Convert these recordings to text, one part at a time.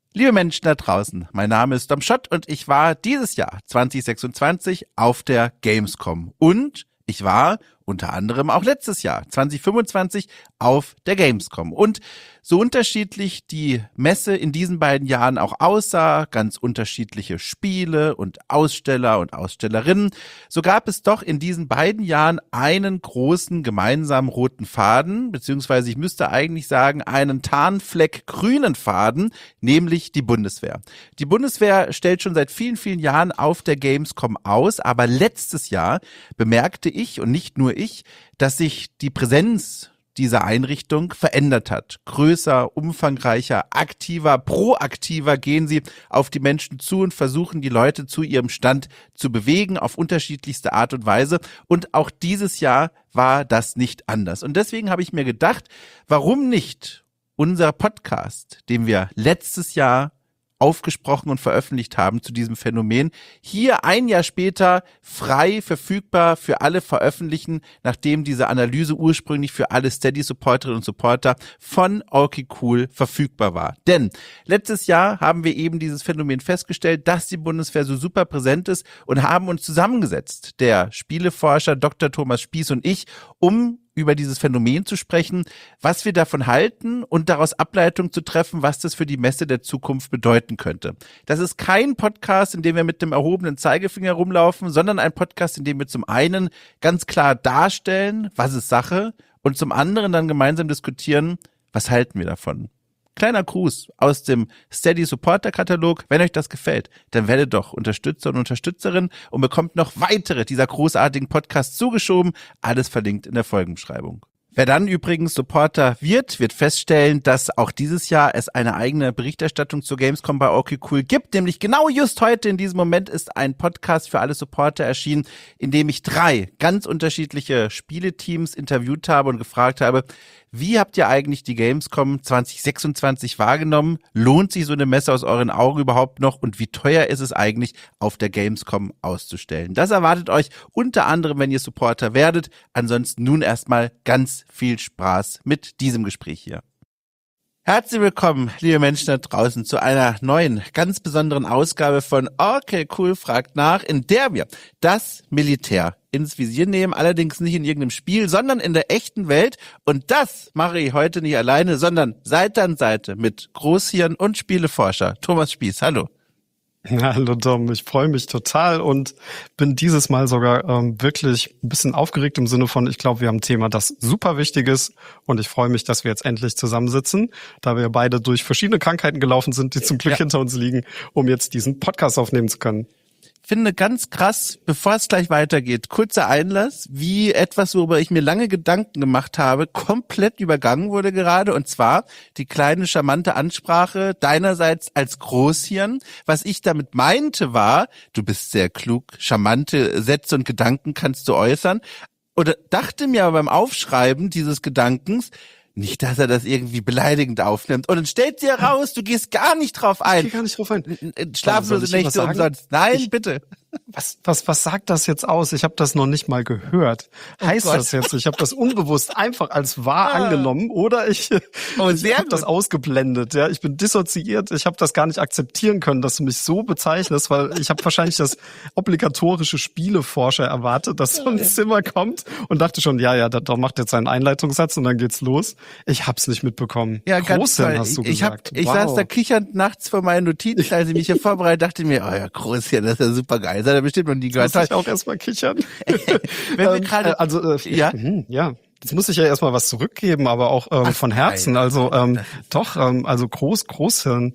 Liebe Menschen da draußen, mein Name ist Dom Schott und ich war dieses Jahr 2026 auf der Gamescom. Und ich war unter anderem auch letztes Jahr 2025 auf der Gamescom. Und so unterschiedlich die Messe in diesen beiden Jahren auch aussah, ganz unterschiedliche Spiele und Aussteller und Ausstellerinnen, so gab es doch in diesen beiden Jahren einen großen gemeinsamen roten Faden, beziehungsweise ich müsste eigentlich sagen, einen Tarnfleck grünen Faden, nämlich die Bundeswehr. Die Bundeswehr stellt schon seit vielen, vielen Jahren auf der Gamescom aus, aber letztes Jahr bemerkte ich und nicht nur ich, dass sich die Präsenz dieser Einrichtung verändert hat. Größer, umfangreicher, aktiver, proaktiver gehen sie auf die Menschen zu und versuchen, die Leute zu ihrem Stand zu bewegen auf unterschiedlichste Art und Weise. Und auch dieses Jahr war das nicht anders. Und deswegen habe ich mir gedacht, warum nicht unser Podcast, den wir letztes Jahr aufgesprochen und veröffentlicht haben zu diesem Phänomen, hier ein Jahr später frei verfügbar für alle veröffentlichen, nachdem diese Analyse ursprünglich für alle Steady-Supporterinnen und Supporter von Okay Cool verfügbar war. Denn letztes Jahr haben wir eben dieses Phänomen festgestellt, dass die Bundeswehr so super präsent ist und haben uns zusammengesetzt, der Spieleforscher Dr. Thomas Spieß und ich, um über dieses Phänomen zu sprechen, was wir davon halten und daraus Ableitung zu treffen, was das für die Messe der Zukunft bedeuten könnte. Das ist kein Podcast, in dem wir mit dem erhobenen Zeigefinger rumlaufen, sondern ein Podcast, in dem wir zum einen ganz klar darstellen, was ist Sache, und zum anderen dann gemeinsam diskutieren, was halten wir davon. Kleiner Gruß aus dem Steady Supporter Katalog. Wenn euch das gefällt, dann werdet doch Unterstützer und Unterstützerin und bekommt noch weitere dieser großartigen Podcasts zugeschoben. Alles verlinkt in der Folgenbeschreibung. Wer dann übrigens Supporter wird feststellen, dass auch dieses Jahr es eine eigene Berichterstattung zur Gamescom bei Okay Cool gibt. Nämlich genau just heute in diesem Moment ist ein Podcast für alle Supporter erschienen, in dem ich 3 ganz unterschiedliche Spieleteams interviewt habe und gefragt habe, wie habt ihr eigentlich die Gamescom 2026 wahrgenommen? Lohnt sich so eine Messe aus euren Augen überhaupt noch? Und wie teuer ist es eigentlich, auf der Gamescom auszustellen? Das erwartet euch unter anderem, wenn ihr Supporter werdet. Ansonsten nun erstmal ganz viel Spaß mit diesem Gespräch hier. Herzlich willkommen, liebe Menschen da draußen, zu einer neuen, ganz besonderen Ausgabe von Okay Cool fragt nach, in der wir das Militär ins Visier nehmen, allerdings nicht in irgendeinem Spiel, sondern in der echten Welt. Und das mache ich heute nicht alleine, sondern Seite an Seite mit Großhirn und Spieleforscher Thomas Spieß. Hallo. Hallo Dom, ich freue mich total und bin dieses Mal sogar wirklich ein bisschen aufgeregt im Sinne von, ich glaube, wir haben ein Thema, das super wichtig ist und ich freue mich, dass wir jetzt endlich zusammensitzen, da wir beide durch verschiedene Krankheiten gelaufen sind, die zum Glück hinter uns liegen, um jetzt diesen Podcast aufnehmen zu können. Finde ganz krass, bevor es gleich weitergeht, kurzer Einlass, wie etwas, worüber ich mir lange Gedanken gemacht habe, komplett übergangen wurde gerade, und zwar die kleine charmante Ansprache deinerseits als Großhirn. Was ich damit meinte war, du bist sehr klug, charmante Sätze und Gedanken kannst du äußern, oder dachte mir aber beim Aufschreiben dieses Gedankens, nicht, dass er das irgendwie beleidigend aufnimmt. Und dann stellt sie heraus, du gehst gar nicht drauf ein. Ich gehe gar nicht drauf ein. Schlaflose Nächte umsonst. Nein, bitte. Was sagt das jetzt aus? Ich habe das noch nicht mal gehört. Heißt das jetzt, ich habe das unbewusst einfach als wahr angenommen oder ich habe das ausgeblendet? Ja, ich bin dissoziiert. Ich habe das gar nicht akzeptieren können, dass du mich so bezeichnest, weil ich habe wahrscheinlich das obligatorische Spieleforscher erwartet, dass so ein Zimmer kommt und dachte schon, da macht jetzt seinen Einleitungssatz und dann geht's los. Ich hab's nicht mitbekommen. Ja, Großhirn hast du gesagt. Ich saß da kichernd nachts vor meinen Notizen, als ich mich hier vorbereitet, dachte mir, oh ja, Großhirn, das ist ja super geil. Das hat er bestimmt noch nie gehört. Muss ich auch erstmal kichern. Wenn wir gerade, ja. Jetzt muss ich ja erstmal was zurückgeben, aber auch von Herzen. Also Großhirn.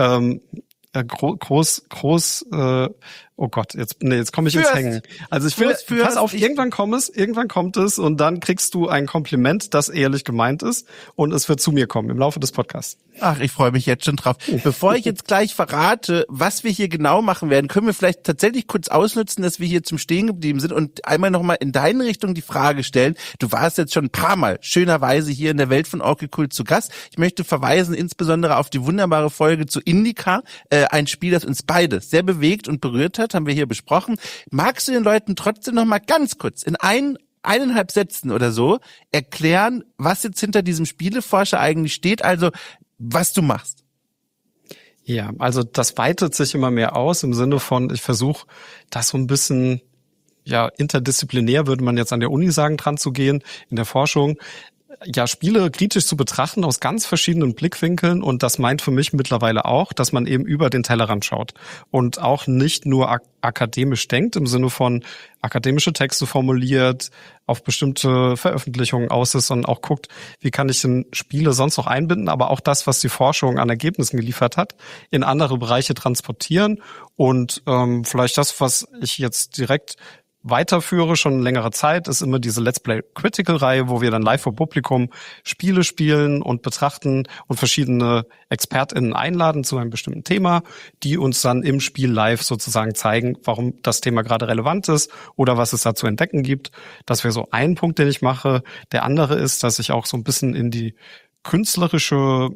Oh Gott, jetzt komme ich ins Hängen. Also ich will, pass auf, irgendwann kommt es und dann kriegst du ein Kompliment, das ehrlich gemeint ist und es wird zu mir kommen im Laufe des Podcasts. Ach, ich freue mich jetzt schon drauf. Bevor ich jetzt gleich verrate, was wir hier genau machen werden, können wir vielleicht tatsächlich kurz ausnutzen, dass wir hier zum Stehen geblieben sind und einmal nochmal in deine Richtung die Frage stellen. Du warst jetzt schon ein paar Mal schönerweise hier in der Welt von Okay Cool zu Gast. Ich möchte verweisen insbesondere auf die wunderbare Folge zu Indica, ein Spiel, das uns beide sehr bewegt und berührt hat, haben wir hier besprochen. Magst du den Leuten trotzdem noch mal ganz kurz in 1,5 Sätzen oder so erklären, was jetzt hinter diesem Spieleforscher eigentlich steht, also was du machst? Ja, also das weitet sich immer mehr aus im Sinne von, ich versuche das so ein bisschen, ja, interdisziplinär würde man jetzt an der Uni sagen, dran zu gehen, in der Forschung. Ja, Spiele kritisch zu betrachten aus ganz verschiedenen Blickwinkeln, und das meint für mich mittlerweile auch, dass man eben über den Tellerrand schaut und auch nicht nur akademisch denkt, im Sinne von akademische Texte formuliert, auf bestimmte Veröffentlichungen aus ist, sondern auch guckt, wie kann ich denn Spiele sonst noch einbinden, aber auch das, was die Forschung an Ergebnissen geliefert hat, in andere Bereiche transportieren und vielleicht das, was ich jetzt direkt weiterführe, schon längere Zeit, ist immer diese Let's Play Critical-Reihe, wo wir dann live vor Publikum Spiele spielen und betrachten und verschiedene ExpertInnen einladen zu einem bestimmten Thema, die uns dann im Spiel live sozusagen zeigen, warum das Thema gerade relevant ist oder was es da zu entdecken gibt. Das wäre so ein Punkt, den ich mache. Der andere ist, dass ich auch so ein bisschen in die künstlerische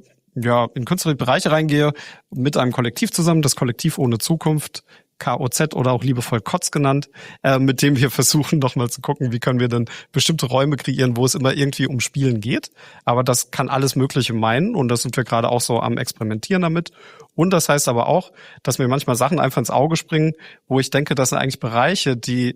Bereiche reingehe, mit einem Kollektiv zusammen, das Kollektiv ohne Zukunft, KOZ oder auch liebevoll Kotz genannt, mit dem wir versuchen, noch mal zu gucken, wie können wir denn bestimmte Räume kreieren, wo es immer irgendwie um Spielen geht. Aber das kann alles Mögliche meinen, und das sind wir gerade auch so am Experimentieren damit. Und das heißt aber auch, dass mir manchmal Sachen einfach ins Auge springen, wo ich denke, das sind eigentlich Bereiche, die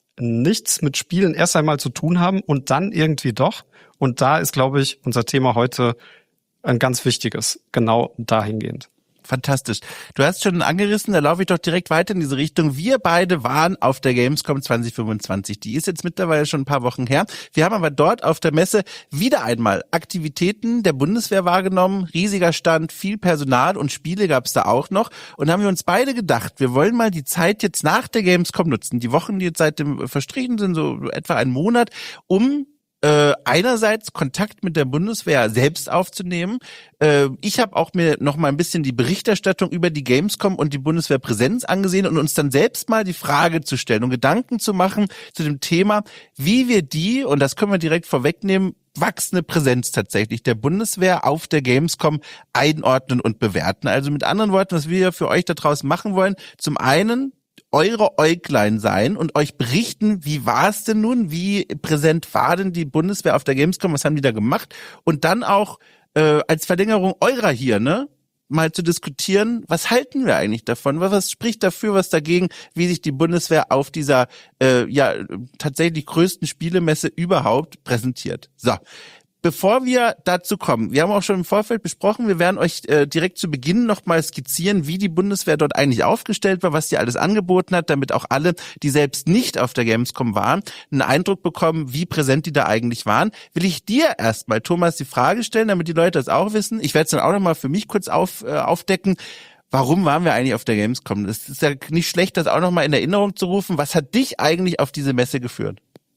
nichts mit Spielen erst einmal zu tun haben und dann irgendwie doch. Und da ist, glaube ich, unser Thema heute ein ganz wichtiges, genau dahingehend. Fantastisch. Du hast schon angerissen, da laufe ich doch direkt weiter in diese Richtung. Wir beide waren auf der Gamescom 2025. Die ist jetzt mittlerweile schon ein paar Wochen her. Wir haben aber dort auf der Messe wieder einmal Aktivitäten der Bundeswehr wahrgenommen. Riesiger Stand, viel Personal und Spiele gab es da auch noch. Und haben wir uns beide gedacht, wir wollen mal die Zeit jetzt nach der Gamescom nutzen. Die Wochen, die jetzt seitdem verstrichen sind, so etwa einen Monat, um einerseits Kontakt mit der Bundeswehr selbst aufzunehmen. Ich habe auch mir noch mal ein bisschen die Berichterstattung über die Gamescom und die Bundeswehrpräsenz angesehen und uns dann selbst mal die Frage zu stellen und Gedanken zu machen zu dem Thema, wie wir die, und das können wir direkt vorwegnehmen, wachsende Präsenz tatsächlich der Bundeswehr auf der Gamescom einordnen und bewerten. Also mit anderen Worten, was wir für euch da draußen machen wollen, zum einen eure Äuglein sein und euch berichten, wie war es denn nun, wie präsent war denn die Bundeswehr auf der Gamescom, was haben die da gemacht, und dann auch als Verlängerung eurer hier, mal zu diskutieren, was halten wir eigentlich davon, was spricht dafür, was dagegen, wie sich die Bundeswehr auf dieser tatsächlich größten Spielemesse überhaupt präsentiert. So. Bevor wir dazu kommen, wir haben auch schon im Vorfeld besprochen, wir werden euch direkt zu Beginn nochmal skizzieren, wie die Bundeswehr dort eigentlich aufgestellt war, was die alles angeboten hat, damit auch alle, die selbst nicht auf der Gamescom waren, einen Eindruck bekommen, wie präsent die da eigentlich waren. Will ich dir erstmal, Thomas, die Frage stellen, damit die Leute das auch wissen. Ich werde es dann auch nochmal für mich kurz aufdecken. Warum waren wir eigentlich auf der Gamescom? Es ist ja nicht schlecht, das auch nochmal in Erinnerung zu rufen. Was hat dich eigentlich auf diese Messe geführt?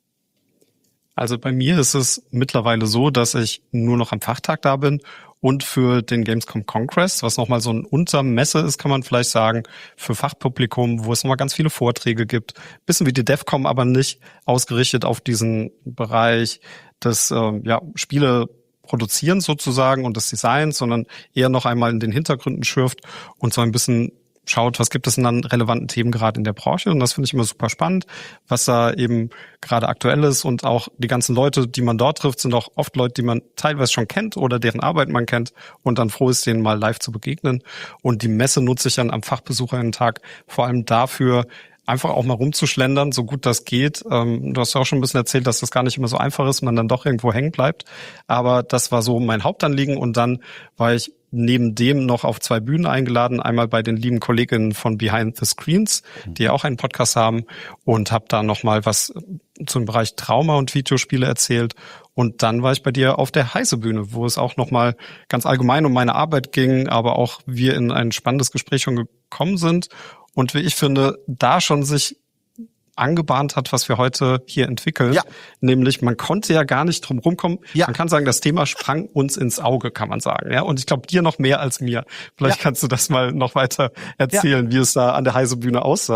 Also bei mir ist es mittlerweile so, dass ich nur noch am Fachtag da bin und für den Gamescom Congress, was nochmal so ein Untermesse ist, kann man vielleicht sagen, für Fachpublikum, wo es nochmal ganz viele Vorträge gibt. Bisschen wie die DevCom, aber nicht ausgerichtet auf diesen Bereich des Spiele produzieren sozusagen und des Designs, sondern eher noch einmal in den Hintergründen schürft und so ein bisschen schaut, was gibt es denn an relevanten Themen gerade in der Branche, und das finde ich immer super spannend, was da eben gerade aktuell ist, und auch die ganzen Leute, die man dort trifft, sind auch oft Leute, die man teilweise schon kennt oder deren Arbeit man kennt und dann froh ist, denen mal live zu begegnen. Und die Messe nutze ich dann am Fachbesucherinnen-Tag vor allem dafür, einfach auch mal rumzuschlendern, so gut das geht. Du hast ja auch schon ein bisschen erzählt, dass das gar nicht immer so einfach ist, man dann doch irgendwo hängen bleibt. Aber das war so mein Hauptanliegen, und dann war ich neben dem noch auf 2 Bühnen eingeladen, einmal bei den lieben Kolleginnen von Behind the Screens, die ja auch einen Podcast haben, und habe da nochmal was zum Bereich Trauma und Videospiele erzählt. Und dann war ich bei dir auf der Heise-Bühne, wo es auch nochmal ganz allgemein um meine Arbeit ging, aber auch wir in ein spannendes Gespräch schon gekommen sind. Und wie ich finde, da schon sich angebahnt hat, was wir heute hier entwickeln. Ja. Nämlich, man konnte ja gar nicht drum rumkommen. Ja. Man kann sagen, das Thema sprang uns ins Auge, kann man sagen. Ja, und ich glaube, dir noch mehr als mir. Vielleicht kannst du das mal noch weiter erzählen, wie es da an der Heise-Bühne aussah.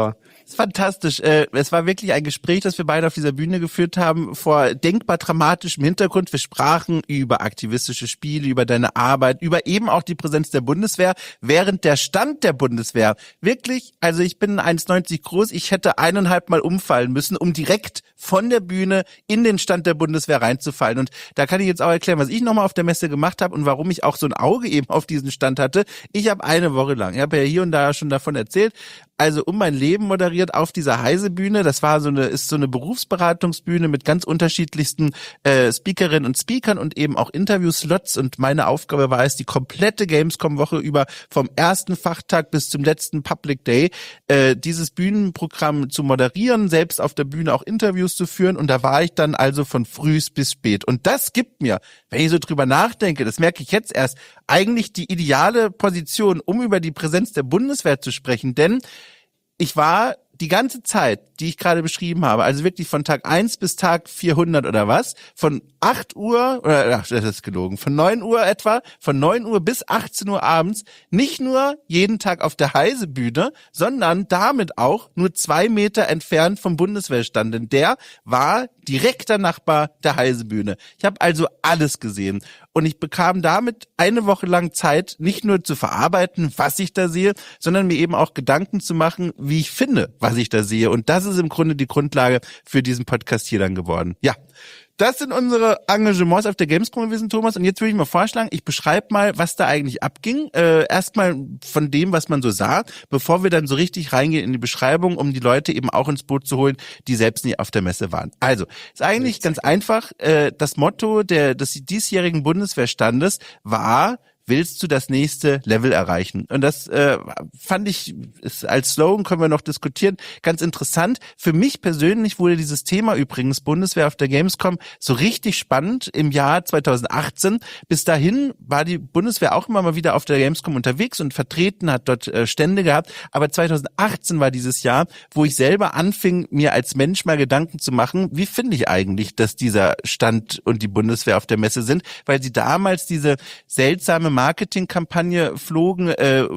ist fantastisch. Es war wirklich ein Gespräch, das wir beide auf dieser Bühne geführt haben, vor denkbar dramatischem Hintergrund. Wir sprachen über aktivistische Spiele, über deine Arbeit, über eben auch die Präsenz der Bundeswehr, während der Stand der Bundeswehr wirklich, also ich bin 1,90 groß, ich hätte 1,5 Mal umfallen müssen, um direkt von der Bühne in den Stand der Bundeswehr reinzufallen. Und da kann ich jetzt auch erklären, was ich nochmal auf der Messe gemacht habe und warum ich auch so ein Auge eben auf diesen Stand hatte. Ich habe eine Woche lang, ich habe ja hier und da schon davon erzählt, also um mein Leben moderiert auf dieser Heise-Bühne. Das war ist so eine Berufsberatungsbühne mit ganz unterschiedlichsten Speakerinnen und Speakern und eben auch Interviewslots. Und meine Aufgabe war es, die komplette Gamescom-Woche über vom ersten Fachtag bis zum letzten Public Day dieses Bühnenprogramm zu moderieren, selbst auf der Bühne auch Interviews zu führen. Und da war ich dann also von frühs bis spät. Und das gibt mir, wenn ich so drüber nachdenke, das merke ich jetzt erst, eigentlich die ideale Position, um über die Präsenz der Bundeswehr zu sprechen. Denn ich war die ganze Zeit, die ich gerade beschrieben habe, also wirklich von Tag 1 bis Tag 400 oder was, von 8 Uhr, das ist gelogen, von 9 Uhr etwa, von 9 Uhr bis 18 Uhr abends, nicht nur jeden Tag auf der Heise-Bühne, sondern damit auch nur 2 Meter entfernt vom Bundeswehrstand, denn der war direkter Nachbar der Heise-Bühne. Ich habe also alles gesehen und ich bekam damit eine Woche lang Zeit, nicht nur zu verarbeiten, was ich da sehe, sondern mir eben auch Gedanken zu machen, wie ich finde, was ich da sehe. Und das ist im Grunde die Grundlage für diesen Podcast hier dann geworden. Ja, das sind unsere Engagements auf der Gamescom gewesen, Thomas. Und jetzt würde ich mal vorschlagen, ich beschreibe mal, was da eigentlich abging. Erstmal von dem, was man so sah, bevor wir dann so richtig reingehen in die Beschreibung, um die Leute eben auch ins Boot zu holen, die selbst nie auf der Messe waren. Also, ist eigentlich ganz einfach. Das Motto des diesjährigen Bundeswehrstandes war: Willst du das nächste Level erreichen? Und das fand ich, als Slogan können wir noch diskutieren, ganz interessant. Für mich persönlich wurde dieses Thema übrigens Bundeswehr auf der Gamescom so richtig spannend im Jahr 2018. Bis dahin war die Bundeswehr auch immer mal wieder auf der Gamescom unterwegs und vertreten, hat dort Stände gehabt. Aber 2018 war dieses Jahr, wo ich selber anfing, mir als Mensch mal Gedanken zu machen, wie finde ich eigentlich, dass dieser Stand und die Bundeswehr auf der Messe sind, weil sie damals diese seltsame Marketingkampagne flogen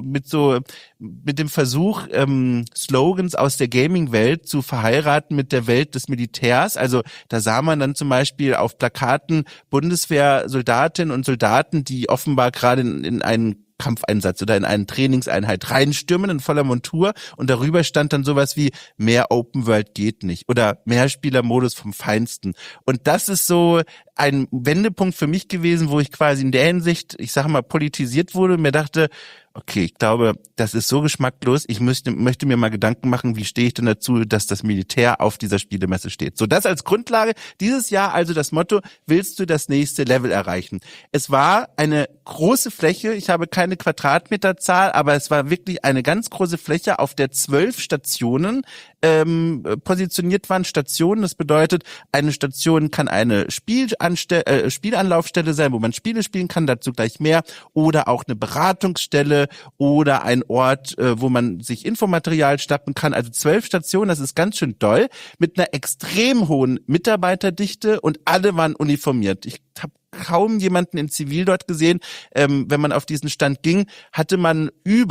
mit dem Versuch, Slogans aus der Gaming-Welt zu verheiraten mit der Welt des Militärs. Also da sah man dann zum Beispiel auf Plakaten Bundeswehrsoldatinnen und Soldaten, die offenbar gerade in einen Kampfeinsatz oder in eine Trainingseinheit reinstürmen in voller Montur und darüber stand dann sowas wie mehr Open World geht nicht oder Mehrspielermodus vom Feinsten. Und das ist so ein Wendepunkt für mich gewesen, wo ich quasi in der Hinsicht, ich sage mal, politisiert wurde und mir dachte, okay, ich glaube, das ist so geschmacklos. Ich möchte mir mal Gedanken machen, wie stehe ich denn dazu, dass das Militär auf dieser Spielemesse steht. So, das als Grundlage. Dieses Jahr also das Motto: Willst du das nächste Level erreichen? Es war eine große Fläche. Ich habe keine Quadratmeterzahl, aber es war wirklich eine ganz große Fläche, auf der 12 Stationen positioniert waren. Stationen, das bedeutet, eine Station kann eine Spielanlaufstelle sein, wo man Spiele spielen kann, dazu gleich mehr, oder auch eine Beratungsstelle oder ein Ort, wo man sich Infomaterial schnappen kann. Also 12 Stationen, das ist ganz schön doll, mit einer extrem hohen Mitarbeiterdichte und alle waren uniformiert. Ich habe kaum jemanden in Zivil dort gesehen. Wenn man auf diesen Stand ging, hatte man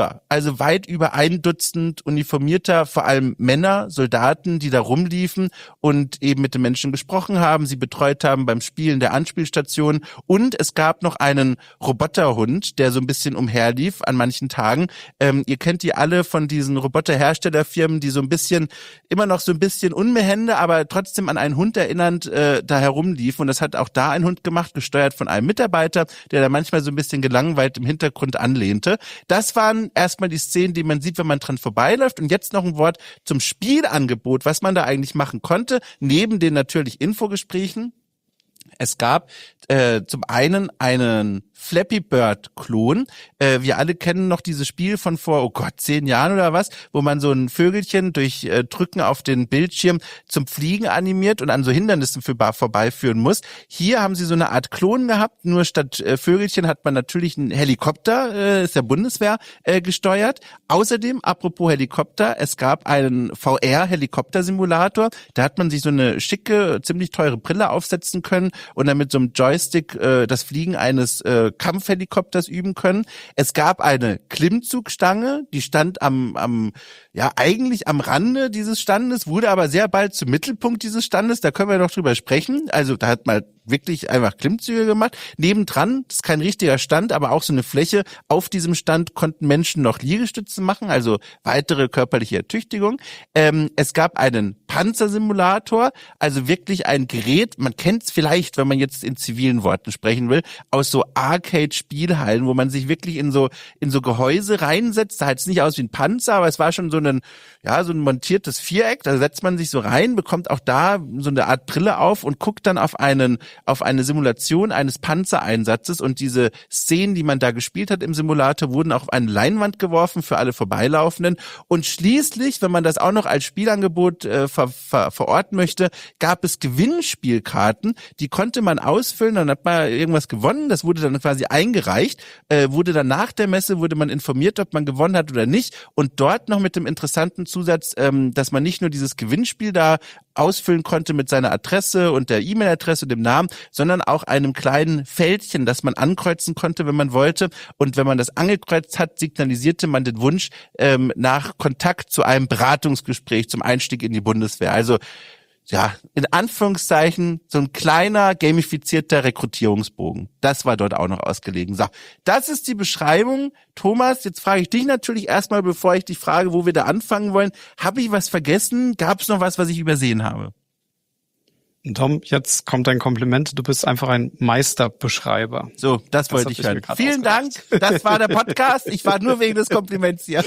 weit über 1 Dutzend uniformierter, vor allem Männer, Soldaten, die da rumliefen und eben mit den Menschen gesprochen haben, sie betreut haben beim Spielen der Anspielstation. Und es gab noch einen Roboterhund, der so ein bisschen umherlief an manchen Tagen. Ihr kennt die alle von diesen Roboterherstellerfirmen, die immer noch so ein bisschen unbehende, aber trotzdem an einen Hund erinnernd da herumliefen. Und das hat auch da ein Hund gemacht, gesteuert von einem Mitarbeiter, der da manchmal so ein bisschen gelangweilt im Hintergrund anlehnte. Das waren erstmal die Szenen, die man sieht, wenn man dran vorbeiläuft. Und jetzt noch ein Wort zum Spielangebot, was man da eigentlich machen konnte, neben den natürlich Infogesprächen. Es gab zum einen einen Flappy Bird Klon. Wir alle kennen noch dieses Spiel von vor, 10 Jahren oder was, wo man so ein Vögelchen durch Drücken auf den Bildschirm zum Fliegen animiert und an so Hindernissen vorbeiführen muss. Hier haben sie so eine Art Klon gehabt, nur statt Vögelchen hat man natürlich einen Helikopter, ist der Bundeswehr gesteuert. Außerdem, apropos Helikopter, es gab einen VR-Helikopter-Simulator. Da hat man sich so eine schicke, ziemlich teure Brille aufsetzen können und dann mit so einem Joystick das Fliegen eines Kampfhelikopters üben können. Es gab eine Klimmzugstange, die stand eigentlich am Rande dieses Standes, wurde aber sehr bald zum Mittelpunkt dieses Standes. Da können wir noch drüber sprechen. Also da hat man wirklich einfach Klimmzüge gemacht. Nebendran, das ist kein richtiger Stand, aber auch so eine Fläche. Auf diesem Stand konnten Menschen noch Liegestütze machen, also weitere körperliche Ertüchtigung. Es gab einen Panzersimulator, also wirklich ein Gerät, man kennt es vielleicht, wenn man jetzt in zivilen Worten sprechen will, aus so Arcade-Spielhallen, wo man sich wirklich in so Gehäuse reinsetzt. Da sah jetzt nicht aus wie ein Panzer, aber es war schon so ein montiertes Viereck. Da setzt man sich so rein, bekommt auch da so eine Art Brille auf und guckt dann auf eine Simulation eines Panzereinsatzes, und diese Szenen, die man da gespielt hat im Simulator, wurden auch auf eine Leinwand geworfen für alle Vorbeilaufenden. Und schließlich, wenn man das auch noch als Spielangebot verorten möchte, gab es Gewinnspielkarten, die konnte man ausfüllen, dann hat man irgendwas gewonnen, das wurde dann quasi eingereicht, wurde dann nach der Messe, wurde man informiert, ob man gewonnen hat oder nicht, und dort noch mit dem interessanten Zusatz, dass man nicht nur dieses Gewinnspiel da ausfüllen konnte mit seiner Adresse und der E-Mail-Adresse und dem Namen, sondern auch einem kleinen Fältchen, das man ankreuzen konnte, wenn man wollte. Und wenn man das angekreuzt hat, signalisierte man den Wunsch nach Kontakt zu einem Beratungsgespräch zum Einstieg in die Bundeswehr. Also ja, in Anführungszeichen so ein kleiner gamifizierter Rekrutierungsbogen. Das war dort auch noch ausgelegen. So, das ist die Beschreibung. Thomas, jetzt frage ich dich natürlich erstmal, bevor ich dich frage, wo wir da anfangen wollen. Habe ich was vergessen? Gab es noch was ich übersehen habe? Tom, jetzt kommt ein Kompliment. Du bist einfach ein Meisterbeschreiber. So, das wollte ich hören. Vielen Dank. Das war der Podcast. Ich war nur wegen des Kompliments hier.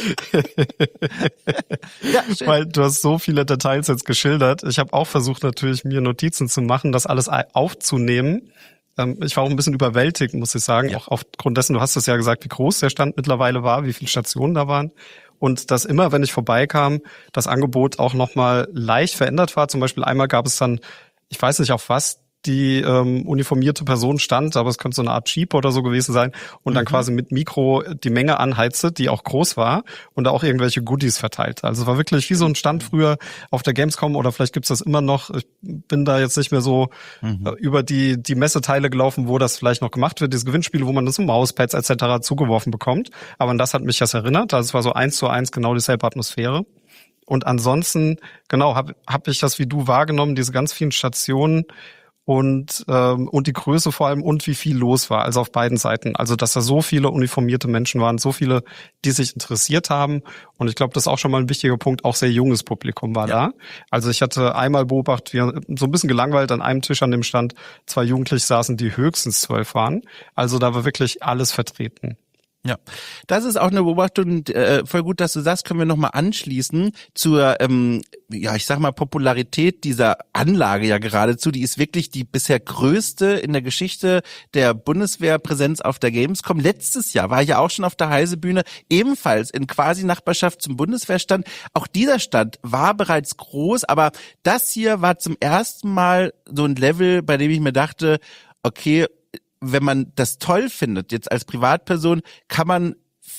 Ja, schön. Weil du hast so viele Details jetzt geschildert. Ich habe auch versucht, natürlich mir Notizen zu machen, das alles aufzunehmen. Ich war auch ein bisschen überwältigt, muss ich sagen. Ja. Auch aufgrund dessen, du hast es ja gesagt, wie groß der Stand mittlerweile war, wie viele Stationen da waren. Und dass immer, wenn ich vorbeikam, das Angebot auch nochmal leicht verändert war. Zum Beispiel einmal gab es dann, ich weiß nicht auf was die uniformierte Person stand, aber es könnte so eine Art Jeep oder so gewesen sein, und dann quasi mit Mikro die Menge anheizte, die auch groß war, und da auch irgendwelche Goodies verteilt. Also es war wirklich wie so ein Stand früher auf der Gamescom, oder vielleicht gibt's das immer noch. Ich bin da jetzt nicht mehr so über die Messeteile gelaufen, wo das vielleicht noch gemacht wird, diese Gewinnspiele, wo man das so Mauspads etc. zugeworfen bekommt. Aber an das hat mich das erinnert. Also es war so 1:1 genau dieselbe Atmosphäre. Und ansonsten, genau, hab ich das wie du wahrgenommen, diese ganz vielen Stationen und die Größe vor allem und wie viel los war, also auf beiden Seiten. Also dass da so viele uniformierte Menschen waren, so viele, die sich interessiert haben. Und ich glaube, das ist auch schon mal ein wichtiger Punkt, auch sehr junges Publikum war da. Also ich hatte einmal beobachtet, wir so ein bisschen gelangweilt an einem Tisch an dem Stand 2 Jugendliche saßen, die höchstens 12 waren. Also da war wirklich alles vertreten. Ja, das ist auch eine Beobachtung, voll gut, dass du sagst, können wir nochmal anschließen zur, ich sag mal, Popularität dieser Anlage ja geradezu. Die ist wirklich die bisher größte in der Geschichte der Bundeswehrpräsenz auf der Gamescom. Letztes Jahr war ich ja auch schon auf der Heise-Bühne, ebenfalls in quasi Nachbarschaft zum Bundeswehrstand. Auch dieser Stand war bereits groß, aber das hier war zum ersten Mal so ein Level, bei dem ich mir dachte, okay, wenn man das toll findet, jetzt als Privatperson, kann man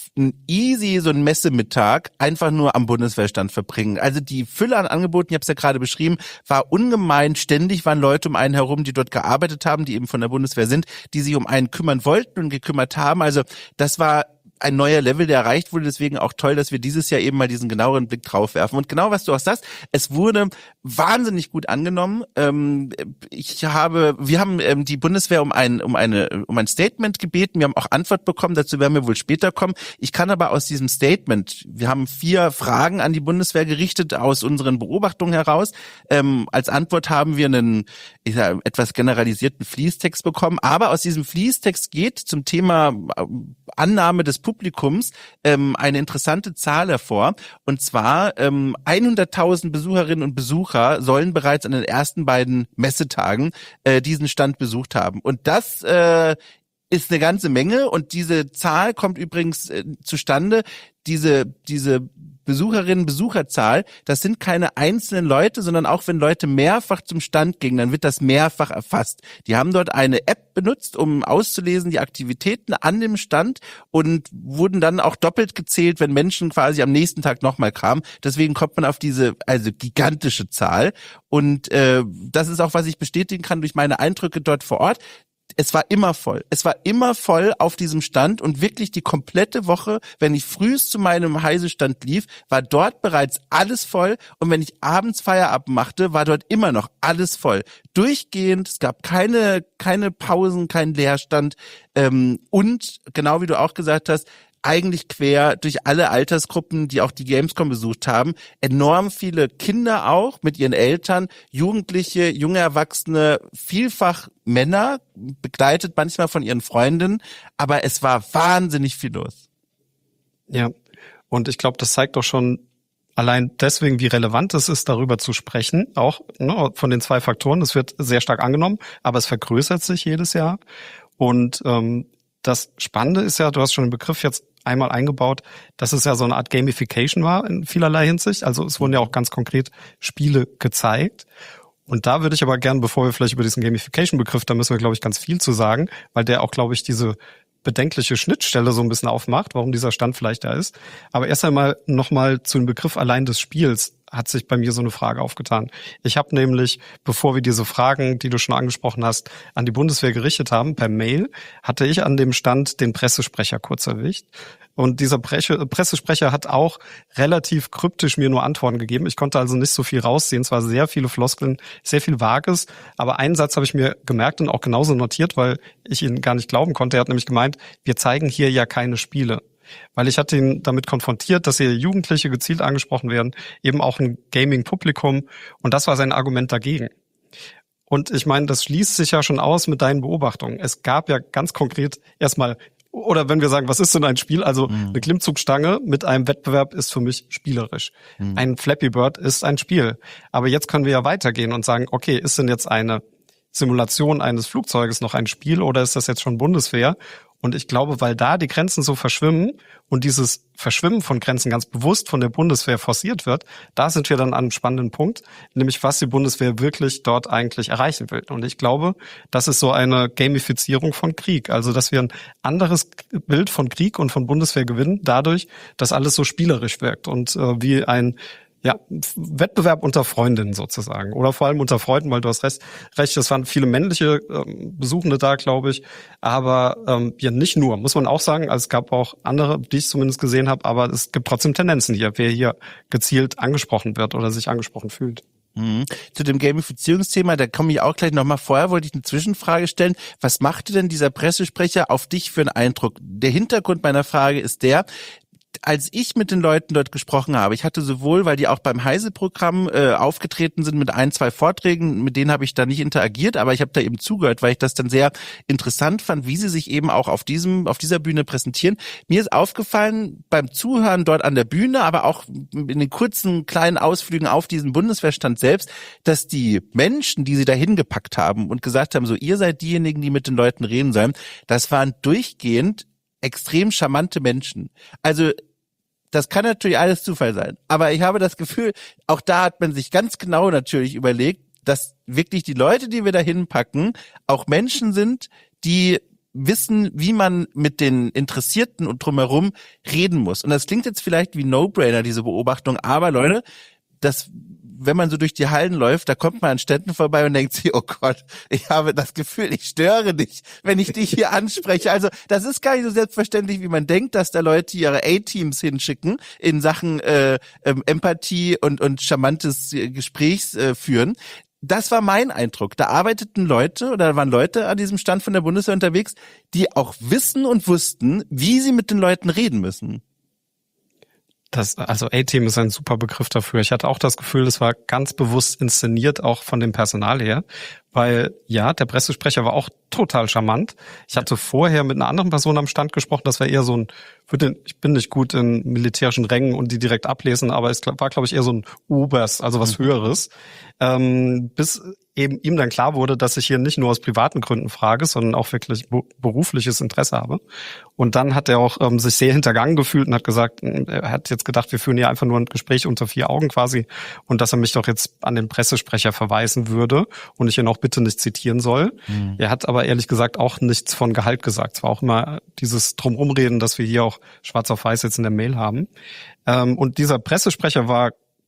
so einen Messemittag einfach nur am Bundeswehrstand verbringen. Also die Fülle an Angeboten, ich habe es ja gerade beschrieben, war ungemein. Ständig waren Leute um einen herum, die dort gearbeitet haben, die eben von der Bundeswehr sind, die sich um einen kümmern wollten und gekümmert haben. Also das war ein neuer Level, der erreicht wurde. Deswegen auch toll, dass wir dieses Jahr eben mal diesen genaueren Blick drauf werfen. Und genau, was du auch sagst, es wurde wahnsinnig gut angenommen. Wir haben die Bundeswehr um ein Statement gebeten. Wir haben auch Antwort bekommen. Dazu werden wir wohl später kommen. Ich kann aber aus diesem Statement, wir haben 4 Fragen an die Bundeswehr gerichtet aus unseren Beobachtungen heraus. Als Antwort haben wir einen etwas generalisierten Fließtext bekommen. Aber aus diesem Fließtext geht zum Thema Annahme des Publikums eine interessante Zahl hervor. Und zwar 100.000 Besucherinnen und Besucher sollen bereits an den ersten beiden Messetagen diesen Stand besucht haben. Und das ist eine ganze Menge. Und diese Zahl kommt übrigens zustande, diese Besucherinnen, Besucherzahl, das sind keine einzelnen Leute, sondern auch wenn Leute mehrfach zum Stand gingen, dann wird das mehrfach erfasst. Die haben dort eine App benutzt, um auszulesen die Aktivitäten an dem Stand, und wurden dann auch doppelt gezählt, wenn Menschen quasi am nächsten Tag nochmal kamen. Deswegen kommt man auf diese gigantische Zahl. Und das ist auch, was ich bestätigen kann durch meine Eindrücke dort vor Ort. Es war immer voll. Es war immer voll auf diesem Stand und wirklich die komplette Woche, wenn ich frühst zu meinem Heise-Stand lief, war dort bereits alles voll und wenn ich abends Feierabend machte, war dort immer noch alles voll. Durchgehend, es gab keine Pausen, keinen Leerstand und genau wie du auch gesagt hast, eigentlich quer durch alle Altersgruppen, die auch die Gamescom besucht haben. Enorm viele Kinder auch mit ihren Eltern, Jugendliche, junge Erwachsene, vielfach Männer, begleitet manchmal von ihren Freundinnen. Aber es war wahnsinnig viel los. Ja, und ich glaube, das zeigt doch schon allein deswegen, wie relevant es ist, darüber zu sprechen. Auch von den 2 Faktoren. Es wird sehr stark angenommen, aber es vergrößert sich jedes Jahr. Und das Spannende ist ja, du hast schon den Begriff jetzt einmal eingebaut, dass es ja so eine Art Gamification war in vielerlei Hinsicht. Also es wurden ja auch ganz konkret Spiele gezeigt. Und da würde ich aber gern, bevor wir vielleicht über diesen Gamification-Begriff, da müssen wir, glaube ich, ganz viel zu sagen, weil der auch, glaube ich, diese bedenkliche Schnittstelle so ein bisschen aufmacht, warum dieser Stand vielleicht da ist. Aber erst einmal nochmal zu dem Begriff allein des Spiels hat sich bei mir so eine Frage aufgetan. Ich habe nämlich, bevor wir diese Fragen, die du schon angesprochen hast, an die Bundeswehr gerichtet haben, per Mail, hatte ich an dem Stand den Pressesprecher kurz erwischt. Und dieser Pressesprecher hat auch relativ kryptisch mir nur Antworten gegeben. Ich konnte also nicht so viel rausziehen. Es war sehr viele Floskeln, sehr viel Vages. Aber einen Satz habe ich mir gemerkt und auch genauso notiert, weil ich ihn gar nicht glauben konnte. Er hat nämlich gemeint, wir zeigen hier ja keine Spiele. Weil ich hatte ihn damit konfrontiert, dass hier Jugendliche gezielt angesprochen werden, eben auch ein Gaming-Publikum. Und das war sein Argument dagegen. Und ich meine, das schließt sich ja schon aus mit deinen Beobachtungen. Es gab ja ganz konkret erstmal, oder wenn wir sagen, was ist denn ein Spiel? Also eine Klimmzugstange mit einem Wettbewerb ist für mich spielerisch. Ein Flappy Bird ist ein Spiel. Aber jetzt können wir ja weitergehen und sagen, okay, ist denn jetzt eine Simulation eines Flugzeuges noch ein Spiel oder ist das jetzt schon Bundeswehr? Und ich glaube, weil da die Grenzen so verschwimmen und dieses Verschwimmen von Grenzen ganz bewusst von der Bundeswehr forciert wird, da sind wir dann an einem spannenden Punkt, nämlich was die Bundeswehr wirklich dort eigentlich erreichen will. Und ich glaube, das ist so eine Gamifizierung von Krieg. Also, dass wir ein anderes Bild von Krieg und von Bundeswehr gewinnen, dadurch, dass alles so spielerisch wirkt und wie ein Wettbewerb unter Freundinnen sozusagen. Oder vor allem unter Freunden, weil du hast recht, es waren viele männliche Besuchende da, glaube ich. Aber nicht nur, muss man auch sagen. Also es gab auch andere, die ich zumindest gesehen habe, aber es gibt trotzdem Tendenzen hier, wer hier gezielt angesprochen wird oder sich angesprochen fühlt. Zu dem Gamifizierungsthema, da komme ich auch gleich nochmal. Vorher wollte ich eine Zwischenfrage stellen. Was machte denn dieser Pressesprecher auf dich für einen Eindruck? Der Hintergrund meiner Frage ist der, als ich mit den Leuten dort gesprochen habe, ich hatte sowohl, weil die auch beim Heise-Programm aufgetreten sind mit 1, 2 Vorträgen, mit denen habe ich da nicht interagiert, aber ich habe da eben zugehört, weil ich das dann sehr interessant fand, wie sie sich eben auch auf dieser Bühne präsentieren. Mir ist aufgefallen beim Zuhören dort an der Bühne, aber auch in den kurzen kleinen Ausflügen auf diesen Bundeswehrstand selbst, dass die Menschen, die sie da hingepackt haben und gesagt haben, so ihr seid diejenigen, die mit den Leuten reden sollen, das waren durchgehend extrem charmante Menschen. Also das kann natürlich alles Zufall sein, aber ich habe das Gefühl, auch da hat man sich ganz genau natürlich überlegt, dass wirklich die Leute, die wir da hinpacken, auch Menschen sind, die wissen, wie man mit den Interessierten und drumherum reden muss. Und das klingt jetzt vielleicht wie No-Brainer, diese Beobachtung, aber Leute, wenn man so durch die Hallen läuft, da kommt man an Ständen vorbei und denkt sich, oh Gott, ich habe das Gefühl, ich störe dich, wenn ich dich hier anspreche. Also das ist gar nicht so selbstverständlich, wie man denkt, dass da Leute ihre A-Teams hinschicken in Sachen Empathie und charmantes Gesprächs führen. Das war mein Eindruck. Da arbeiteten Leute oder da waren Leute an diesem Stand von der Bundeswehr unterwegs, die auch wissen und wussten, wie sie mit den Leuten reden müssen. Also A-Team ist ein super Begriff dafür. Ich hatte auch das Gefühl, das war ganz bewusst inszeniert, auch von dem Personal her. Weil, ja, der Pressesprecher war auch total charmant. Ich hatte vorher mit einer anderen Person am Stand gesprochen, das war eher so ein, ich bin nicht gut in militärischen Rängen und die direkt ablesen, aber es war, glaube ich, eher so ein Oberst, also was Höheres. Bis eben ihm dann klar wurde, dass ich hier nicht nur aus privaten Gründen frage, sondern auch wirklich berufliches Interesse habe. Und dann hat er auch sich sehr hintergangen gefühlt und hat gesagt, er hat jetzt gedacht, wir führen hier einfach nur ein Gespräch unter 4 Augen quasi und dass er mich doch jetzt an den Pressesprecher verweisen würde und ich ihn auch bitte nicht zitieren soll. Er hat aber ehrlich gesagt auch nichts von Gehalt gesagt. Es war auch immer dieses Drumrumreden, dass wir hier auch schwarz auf weiß jetzt in der Mail haben. Und dieser Pressesprecher war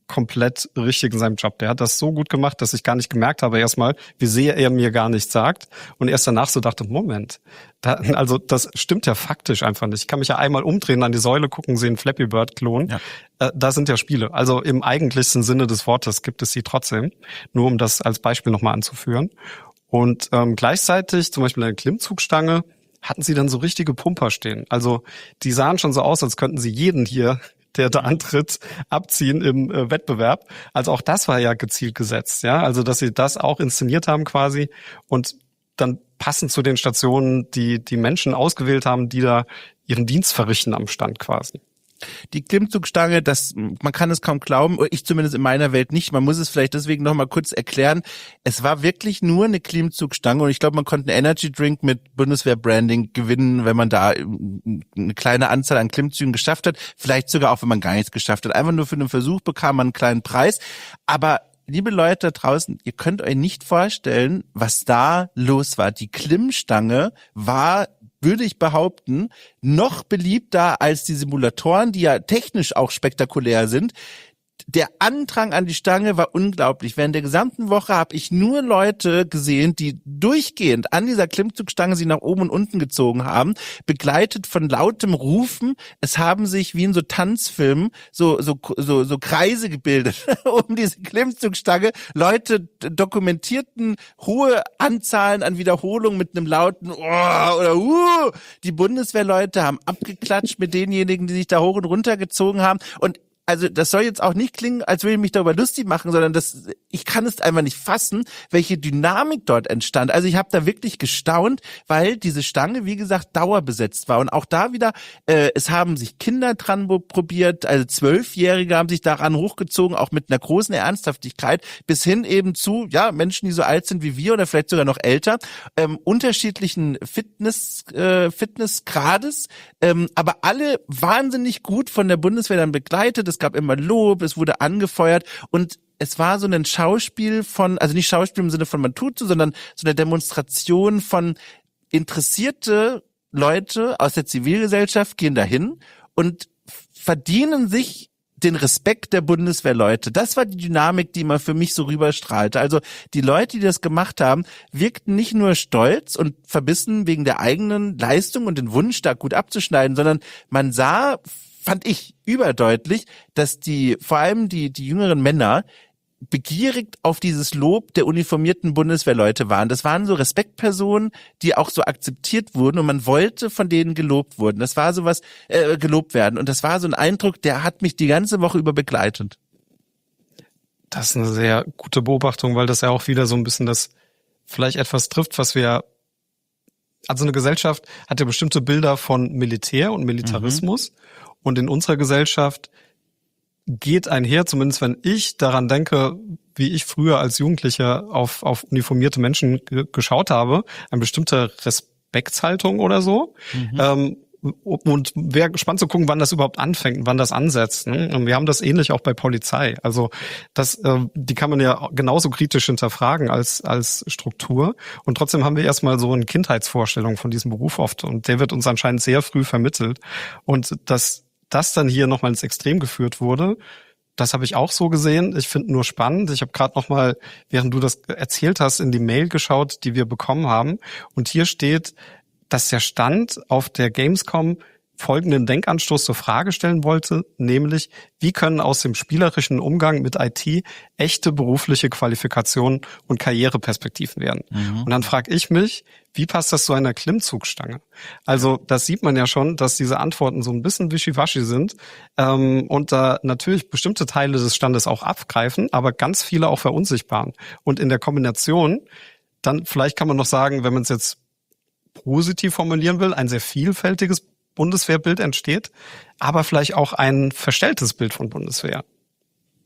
komplett richtig in seinem Job. Der hat das so gut gemacht, dass ich gar nicht gemerkt habe erstmal, wie sehr er mir gar nichts sagt. Und erst danach so dachte, Moment, also das stimmt ja faktisch einfach nicht. Ich kann mich ja einmal umdrehen, an die Säule gucken, sehen Flappy Bird-Klon. Ja. Da sind ja Spiele. Also im eigentlichsten Sinne des Wortes gibt es sie trotzdem. Nur um das als Beispiel nochmal anzuführen. Und gleichzeitig, zum Beispiel eine Klimmzugstange, hatten sie dann so richtige Pumper stehen. Also die sahen schon so aus, als könnten sie jeden hier, der da antritt, abziehen im Wettbewerb. Also auch das war ja gezielt gesetzt, ja. Also dass sie das auch inszeniert haben quasi und dann passend zu den Stationen, die Menschen ausgewählt haben, die da ihren Dienst verrichten am Stand quasi. Die Klimmzugstange, man kann es kaum glauben, ich zumindest in meiner Welt nicht, man muss es vielleicht deswegen noch mal kurz erklären. Es war wirklich nur eine Klimmzugstange und ich glaube, man konnte einen Energy Drink mit Bundeswehr-Branding gewinnen, wenn man da eine kleine Anzahl an Klimmzügen geschafft hat, vielleicht sogar auch, wenn man gar nichts geschafft hat. Einfach nur für den Versuch bekam man einen kleinen Preis, aber liebe Leute da draußen, ihr könnt euch nicht vorstellen, was da los war. Die Klimmstange war, würde ich behaupten, noch beliebter als die Simulatoren, die ja technisch auch spektakulär sind. Der Andrang an die Stange war unglaublich. Während der gesamten Woche habe ich nur Leute gesehen, die durchgehend an dieser Klimmzugstange sie nach oben und unten gezogen haben, begleitet von lautem Rufen. Es haben sich wie in so Tanzfilmen so Kreise gebildet um diese Klimmzugstange. Leute dokumentierten hohe Anzahlen an Wiederholungen mit einem lauten oder Die Bundeswehrleute haben abgeklatscht mit denjenigen, die sich da hoch und runter gezogen haben. Und also das soll jetzt auch nicht klingen, als würde ich mich darüber lustig machen, sondern ich kann es einfach nicht fassen, welche Dynamik dort entstand. Also ich habe da wirklich gestaunt, weil diese Stange, wie gesagt, dauerbesetzt war. Und auch da wieder, es haben sich Kinder dran probiert, also 12-Jährige haben sich daran hochgezogen, auch mit einer großen Ernsthaftigkeit, bis hin eben zu, ja, Menschen, die so alt sind wie wir oder vielleicht sogar noch älter, unterschiedlichen Fitnessgrades, aber alle wahnsinnig gut von der Bundeswehr dann begleitet. Es gab immer Lob, es wurde angefeuert und es war so ein Schauspiel also nicht Schauspiel im Sinne von man tut so, sondern so eine Demonstration von interessierte Leute aus der Zivilgesellschaft gehen dahin und verdienen sich den Respekt der Bundeswehrleute. Das war die Dynamik, die immer für mich so rüberstrahlte. Also die Leute, die das gemacht haben, wirkten nicht nur stolz und verbissen wegen der eigenen Leistung und den Wunsch, da gut abzuschneiden, sondern man sah, fand ich überdeutlich, dass vor allem die jüngeren Männer begierig auf dieses Lob der uniformierten Bundeswehrleute waren. Das waren so Respektpersonen, die auch so akzeptiert wurden und man wollte von denen gelobt werden. Das war sowas, gelobt werden. Und das war so ein Eindruck, der hat mich die ganze Woche über begleitet. Das ist eine sehr gute Beobachtung, weil das ja auch wieder so ein bisschen das vielleicht etwas trifft, was wir, also eine Gesellschaft hat ja bestimmte Bilder von Militär und Militarismus und in unserer Gesellschaft geht einher, zumindest wenn ich daran denke, wie ich früher als Jugendlicher auf uniformierte Menschen geschaut habe, eine bestimmte Respektshaltung oder so. Und wäre gespannt zu gucken, wann das überhaupt anfängt, wann das ansetzt. Ne? Und wir haben das ähnlich auch bei Polizei. Also die kann man ja genauso kritisch hinterfragen als Struktur. Und trotzdem haben wir erstmal so eine Kindheitsvorstellung von diesem Beruf oft. Und der wird uns anscheinend sehr früh vermittelt. Und dass das dann hier nochmal ins Extrem geführt wurde, das habe ich auch so gesehen. Ich finde nur spannend. Ich habe gerade nochmal, während du das erzählt hast, in die Mail geschaut, die wir bekommen haben. Und hier steht, dass der Stand auf der Gamescom folgenden Denkanstoß zur Frage stellen wollte, nämlich, wie können aus dem spielerischen Umgang mit IT echte berufliche Qualifikationen und Karriereperspektiven werden? Und dann frage ich mich, wie passt das zu einer Klimmzugstange? Also das sieht man ja schon, dass diese Antworten so ein bisschen wischiwaschi sind und da natürlich bestimmte Teile des Standes auch abgreifen, aber ganz viele auch verunsichern. Und in der Kombination, dann vielleicht kann man noch sagen, wenn man es jetzt positiv formulieren will, ein sehr vielfältiges Bundeswehrbild entsteht, aber vielleicht auch ein verstelltes Bild von Bundeswehr. Ja,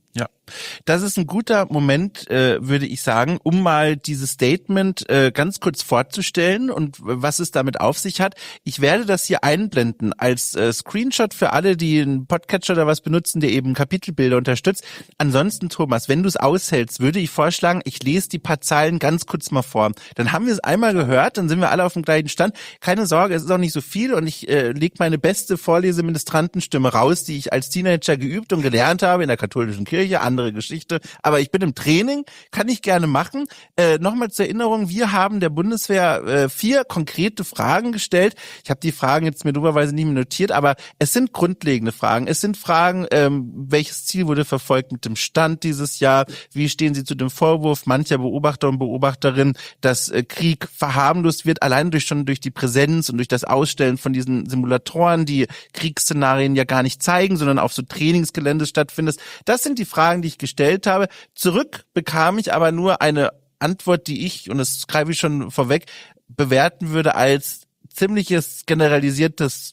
Das ist ein guter Moment, würde ich sagen, um mal dieses Statement ganz kurz vorzustellen und was es damit auf sich hat. Ich werde das hier einblenden als Screenshot für alle, die einen Podcatcher oder was benutzen, der eben Kapitelbilder unterstützt. Ansonsten, Thomas, wenn du es aushältst, würde ich vorschlagen, ich lese die paar Zeilen ganz kurz mal vor. Dann haben wir es einmal gehört, dann sind wir alle auf dem gleichen Stand. Keine Sorge, es ist auch nicht so viel und ich lege meine beste Vorleseministrantenstimme raus, die ich als Teenager geübt und gelernt habe in der katholischen Kirche. Andere Geschichte, aber ich bin im Training, kann ich gerne machen. Nochmal zur Erinnerung, wir haben der Bundeswehr 4 konkrete Fragen gestellt. Ich habe die Fragen jetzt mir dummerweise nicht mehr notiert, aber es sind grundlegende Fragen. Es sind Fragen, welches Ziel wurde verfolgt mit dem Stand dieses Jahr? Wie stehen Sie zu dem Vorwurf mancher Beobachter und Beobachterinnen, dass Krieg verharmlost wird, allein durch die Präsenz und durch das Ausstellen von diesen Simulatoren, die Kriegsszenarien ja gar nicht zeigen, sondern auf so Trainingsgelände stattfindet. Das sind die Fragen, die ich gestellt habe. Zurück bekam ich aber nur eine Antwort, die ich, und das greife ich schon vorweg, bewerten würde als ziemliches generalisiertes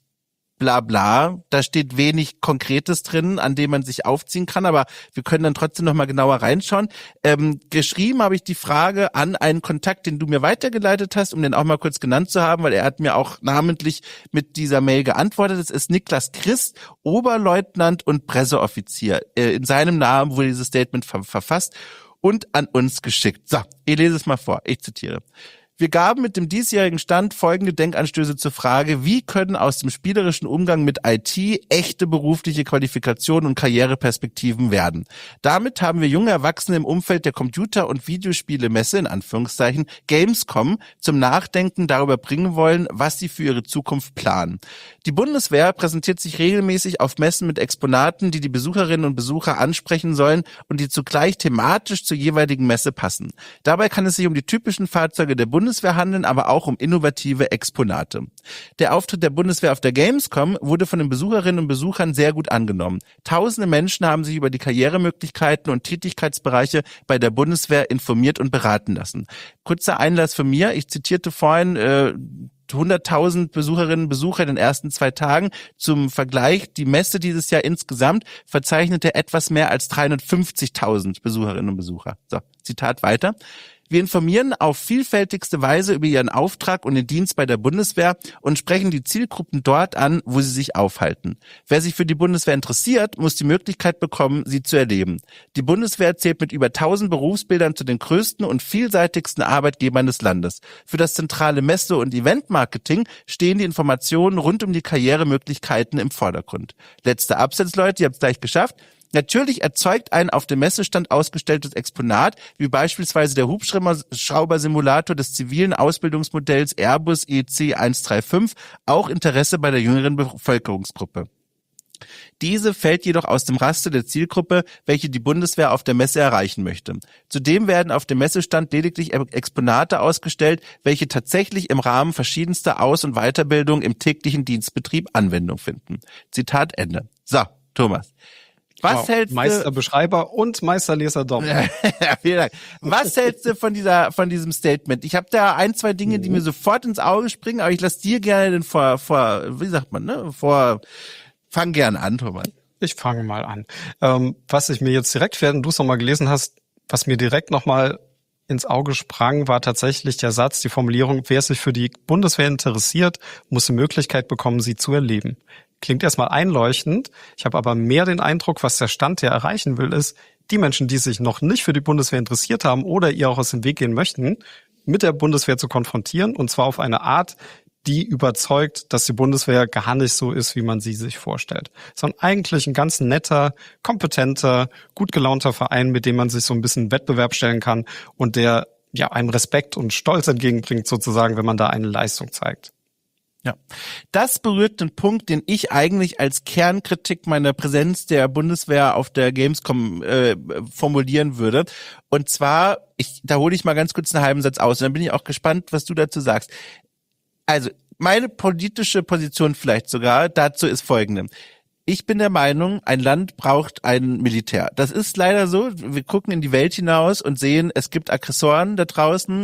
Blabla. Da steht wenig Konkretes drin, an dem man sich aufziehen kann, aber wir können dann trotzdem nochmal genauer reinschauen. Geschrieben habe ich die Frage an einen Kontakt, den du mir weitergeleitet hast, um den auch mal kurz genannt zu haben, weil er hat mir auch namentlich mit dieser Mail geantwortet. Es ist Niklas Christ, Oberleutnant und Presseoffizier. In seinem Namen wurde dieses Statement verfasst und an uns geschickt. So, ich lese es mal vor. Ich zitiere. Wir gaben mit dem diesjährigen Stand folgende Denkanstöße zur Frage, wie können aus dem spielerischen Umgang mit IT echte berufliche Qualifikationen und Karriereperspektiven werden. Damit haben wir junge Erwachsene im Umfeld der Computer- und Videospielemesse, in Anführungszeichen, Gamescom, zum Nachdenken darüber bringen wollen, was sie für ihre Zukunft planen. Die Bundeswehr präsentiert sich regelmäßig auf Messen mit Exponaten, die die Besucherinnen und Besucher ansprechen sollen und die zugleich thematisch zur jeweiligen Messe passen. Dabei kann es sich um die typischen Fahrzeuge der Bundeswehr handeln, aber auch um innovative Exponate. Der Auftritt der Bundeswehr auf der Gamescom wurde von den Besucherinnen und Besuchern sehr gut angenommen. Tausende Menschen haben sich über die Karrieremöglichkeiten und Tätigkeitsbereiche bei der Bundeswehr informiert und beraten lassen. Kurzer Einlass von mir, ich zitierte vorhin 100.000 Besucherinnen und Besucher in den ersten 2 Tagen. Zum Vergleich, die Messe dieses Jahr insgesamt verzeichnete etwas mehr als 350.000 Besucherinnen und Besucher. So, Zitat weiter. Wir informieren auf vielfältigste Weise über ihren Auftrag und den Dienst bei der Bundeswehr und sprechen die Zielgruppen dort an, wo sie sich aufhalten. Wer sich für die Bundeswehr interessiert, muss die Möglichkeit bekommen, sie zu erleben. Die Bundeswehr zählt mit über 1000 Berufsbildern zu den größten und vielseitigsten Arbeitgebern des Landes. Für das zentrale Messe- und Eventmarketing stehen die Informationen rund um die Karrieremöglichkeiten im Vordergrund. Letzter Absatz, Leute, ihr habt es gleich geschafft. Natürlich erzeugt ein auf dem Messestand ausgestelltes Exponat, wie beispielsweise der Hubschrauber-Simulator des zivilen Ausbildungsmodells Airbus EC 135, auch Interesse bei der jüngeren Bevölkerungsgruppe. Diese fällt jedoch aus dem Raster der Zielgruppe, welche die Bundeswehr auf der Messe erreichen möchte. Zudem werden auf dem Messestand lediglich Exponate ausgestellt, welche tatsächlich im Rahmen verschiedenster Aus- und Weiterbildung im täglichen Dienstbetrieb Anwendung finden. Zitat Ende. So, Thomas. Was hältst du? Meisterbeschreiber und Meisterleser doppelt. Vielen Dank. Was hältst du von diesem Statement? Ich habe da 1, 2 Dinge, die mir sofort ins Auge springen, aber ich lasse dir gerne fang gerne an, Thomas. Ich fange mal an. Was ich mir jetzt direkt, während du es nochmal gelesen hast, was mir direkt nochmal ins Auge sprang, war tatsächlich der Satz, die Formulierung, wer sich für die Bundeswehr interessiert, muss die Möglichkeit bekommen, sie zu erleben. Klingt erstmal einleuchtend. Ich habe aber mehr den Eindruck, was der Stand hier erreichen will, ist, die Menschen, die sich noch nicht für die Bundeswehr interessiert haben oder ihr auch aus dem Weg gehen möchten, mit der Bundeswehr zu konfrontieren, und zwar auf eine Art, die überzeugt, dass die Bundeswehr gar nicht so ist, wie man sie sich vorstellt. Sondern eigentlich ein ganz netter, kompetenter, gut gelaunter Verein, mit dem man sich so ein bisschen Wettbewerb stellen kann und der ja einem Respekt und Stolz entgegenbringt, sozusagen, wenn man da eine Leistung zeigt. Ja, das berührt den Punkt, den ich eigentlich als Kernkritik meiner Präsenz der Bundeswehr auf der Gamescom formulieren würde. Und zwar, da hole ich mal ganz kurz einen halben Satz aus, und dann bin ich auch gespannt, was du dazu sagst. Also, meine politische Position vielleicht sogar dazu ist folgende. Ich bin der Meinung, ein Land braucht ein Militär. Das ist leider so. Wir gucken in die Welt hinaus und sehen, es gibt Aggressoren da draußen.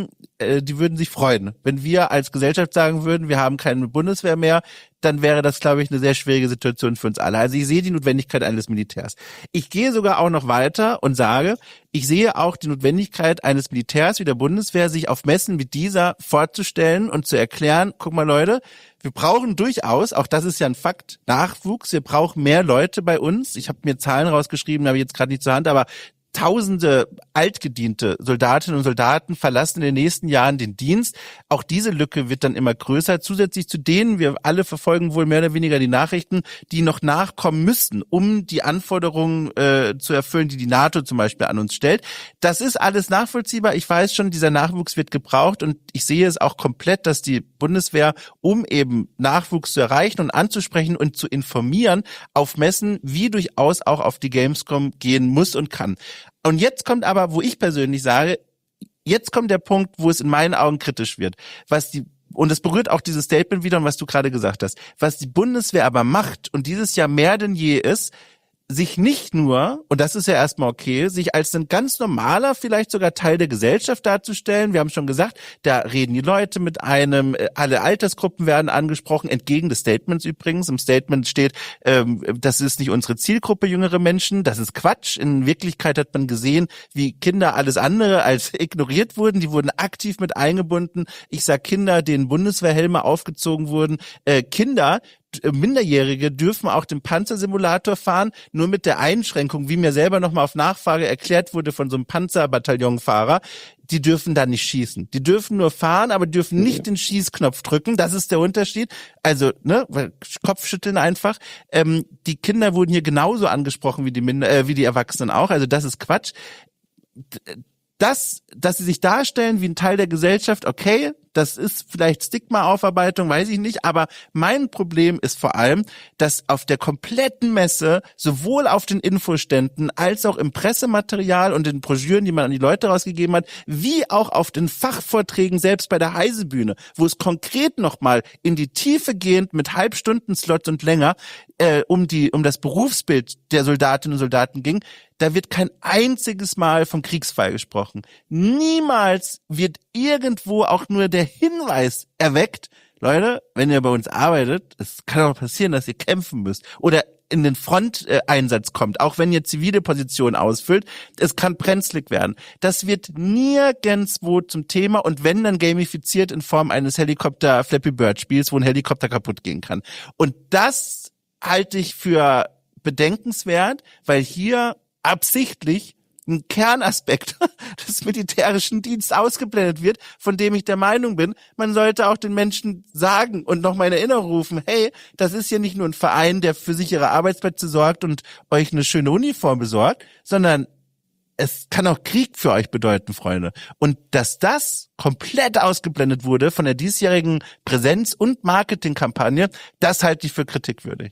die würden sich freuen. Wenn wir als Gesellschaft sagen würden, wir haben keine Bundeswehr mehr, dann wäre das, glaube ich, eine sehr schwierige Situation für uns alle. Also ich sehe die Notwendigkeit eines Militärs. Ich gehe sogar auch noch weiter und sage, ich sehe auch die Notwendigkeit eines Militärs wie der Bundeswehr, sich auf Messen wie dieser vorzustellen und zu erklären, guck mal Leute, wir brauchen durchaus, auch das ist ja ein Fakt, Nachwuchs, wir brauchen mehr Leute bei uns. Ich habe mir Zahlen rausgeschrieben, habe ich jetzt gerade nicht zur Hand, aber Tausende altgediente Soldatinnen und Soldaten verlassen in den nächsten Jahren den Dienst. Auch diese Lücke wird dann immer größer. Zusätzlich zu denen, wir alle verfolgen wohl mehr oder weniger die Nachrichten, die noch nachkommen müssten, um die Anforderungen zu erfüllen, die die NATO zum Beispiel an uns stellt. Das ist alles nachvollziehbar. Ich weiß schon, dieser Nachwuchs wird gebraucht und ich sehe es auch komplett, dass die Bundeswehr, um eben Nachwuchs zu erreichen und anzusprechen und zu informieren, auf Messen wie durchaus auch auf die Gamescom gehen muss und kann. Und jetzt kommt aber, wo ich persönlich sage, jetzt kommt der Punkt, wo es in meinen Augen kritisch wird. Und es berührt auch dieses Statement wieder, und was du gerade gesagt hast. Was die Bundeswehr aber macht und dieses Jahr mehr denn je ist, sich nicht nur, und das ist ja erstmal okay, sich als ein ganz normaler, vielleicht sogar Teil der Gesellschaft darzustellen. Wir haben schon gesagt, da reden die Leute mit einem, alle Altersgruppen werden angesprochen, entgegen des Statements übrigens. Im Statement steht, das ist nicht unsere Zielgruppe, jüngere Menschen. Das ist Quatsch. In Wirklichkeit hat man gesehen, wie Kinder alles andere als ignoriert wurden. Die wurden aktiv mit eingebunden. Ich sag Kinder, denen Bundeswehrhelme aufgezogen wurden. Minderjährige dürfen auch den Panzersimulator fahren, nur mit der Einschränkung, wie mir selber nochmal auf Nachfrage erklärt wurde von so einem Panzerbataillonfahrer, die dürfen da nicht schießen. Die dürfen nur fahren, aber dürfen nicht den Schießknopf drücken. Das ist der Unterschied. Also, Kopfschütteln einfach. Die Kinder wurden hier genauso angesprochen wie die Erwachsenen auch. Also das ist Quatsch. Dass sie sich darstellen wie ein Teil der Gesellschaft, okay, das ist vielleicht Stigma-Aufarbeitung, weiß ich nicht, aber mein Problem ist vor allem, dass auf der kompletten Messe, sowohl auf den Infoständen als auch im Pressematerial und den Broschüren, die man an die Leute rausgegeben hat, wie auch auf den Fachvorträgen, selbst bei der Heise-Bühne, wo es konkret nochmal in die Tiefe gehend mit Halbstunden-Slots und länger um das Berufsbild der Soldatinnen und Soldaten ging, da wird kein einziges Mal vom Kriegsfall gesprochen. Niemals wird irgendwo auch nur der Hinweis erweckt, Leute, wenn ihr bei uns arbeitet, es kann auch passieren, dass ihr kämpfen müsst oder in den Fronteinsatz kommt, auch wenn ihr zivile Positionen ausfüllt, es kann brenzlig werden. Das wird nirgendwo zum Thema und wenn, dann gamifiziert in Form eines Helikopter-Flappy Bird-Spiels, wo ein Helikopter kaputt gehen kann. Und das halte ich für bedenkenswert, weil hier absichtlich ein Kernaspekt des militärischen Dienstes ausgeblendet wird, von dem ich der Meinung bin, man sollte auch den Menschen sagen und nochmal in Erinnerung rufen, hey, das ist ja nicht nur ein Verein, der für sichere Arbeitsplätze sorgt und euch eine schöne Uniform besorgt, sondern es kann auch Krieg für euch bedeuten, Freunde. Und dass das komplett ausgeblendet wurde von der diesjährigen Präsenz- und Marketingkampagne, das halte ich für kritikwürdig.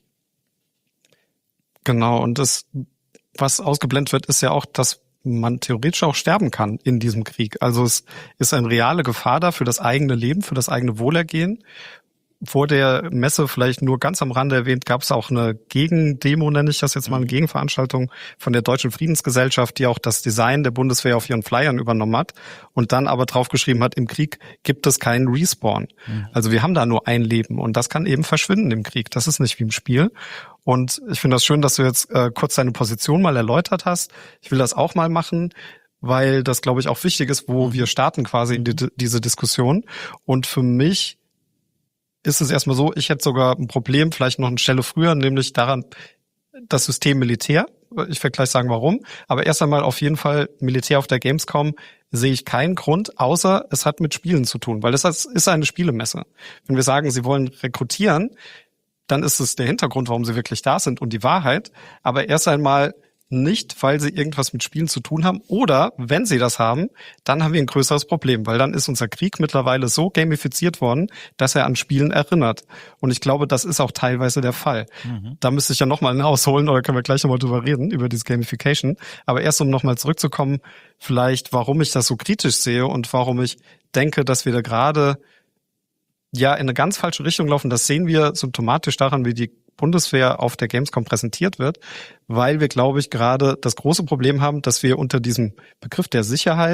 Genau, und das, was ausgeblendet wird, ist ja auch, dass man theoretisch auch sterben kann in diesem Krieg. Also es ist eine reale Gefahr da für das eigene Leben, für das eigene Wohlergehen. Vor der Messe, vielleicht nur ganz am Rande erwähnt, gab es auch eine Gegendemo, nenne ich das jetzt mal, eine Gegenveranstaltung von der Deutschen Friedensgesellschaft, die auch das Design der Bundeswehr auf ihren Flyern übernommen hat und dann aber draufgeschrieben hat, im Krieg gibt es keinen Respawn. Also wir haben da nur ein Leben und das kann eben verschwinden im Krieg. Das ist nicht wie im Spiel. Und ich finde das schön, dass du jetzt kurz deine Position mal erläutert hast. Ich will das auch mal machen, weil das, glaube ich, auch wichtig ist, wo wir starten quasi in diese Diskussion. Und für mich ist es erstmal so, ich hätte sogar ein Problem, vielleicht noch eine Stelle früher, nämlich daran, das System Militär. Ich werde gleich sagen, warum. Aber erst einmal auf jeden Fall Militär auf der Gamescom sehe ich keinen Grund, außer es hat mit Spielen zu tun, weil das ist eine Spielemesse. Wenn wir sagen, sie wollen rekrutieren, dann ist es der Hintergrund, warum sie wirklich da sind und die Wahrheit. Aber erst einmal nicht, weil sie irgendwas mit Spielen zu tun haben. Oder, wenn sie das haben, dann haben wir ein größeres Problem, weil dann ist unser Krieg mittlerweile so gamifiziert worden, dass er an Spielen erinnert. Und ich glaube, das ist auch teilweise der Fall. Da müsste ich ja nochmal ausholen, oder können wir gleich nochmal drüber reden, über diese Gamification. Aber erst, um nochmal zurückzukommen, vielleicht, warum ich das so kritisch sehe und warum ich denke, dass wir da gerade ja in eine ganz falsche Richtung laufen. Das sehen wir symptomatisch daran, wie die Bundeswehr auf der Gamescom präsentiert wird, weil wir, glaube ich, gerade das große Problem haben, dass wir unter diesem Begriff der Sicherheit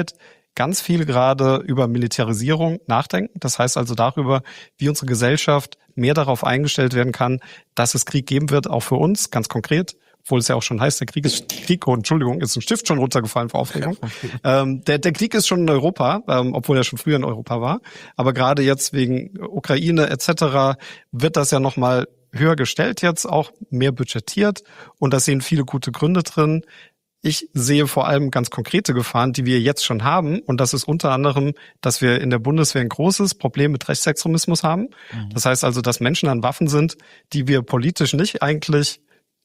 ganz viel gerade über Militarisierung nachdenken. Das heißt also darüber, wie unsere Gesellschaft mehr darauf eingestellt werden kann, dass es Krieg geben wird, auch für uns, ganz konkret. Obwohl es ja auch schon heißt, der Krieg ist Entschuldigung, ist ein Stift schon runtergefallen vor Aufregung. Der Krieg ist schon in Europa, obwohl er schon früher in Europa war. Aber gerade jetzt wegen Ukraine etc. wird das ja nochmal höher gestellt jetzt, auch mehr budgetiert. Und da sehen viele gute Gründe drin. Ich sehe vor allem ganz konkrete Gefahren, die wir jetzt schon haben. Und das ist unter anderem, dass wir in der Bundeswehr ein großes Problem mit Rechtsextremismus haben. Das heißt also, dass Menschen an Waffen sind, die wir politisch nicht eigentlich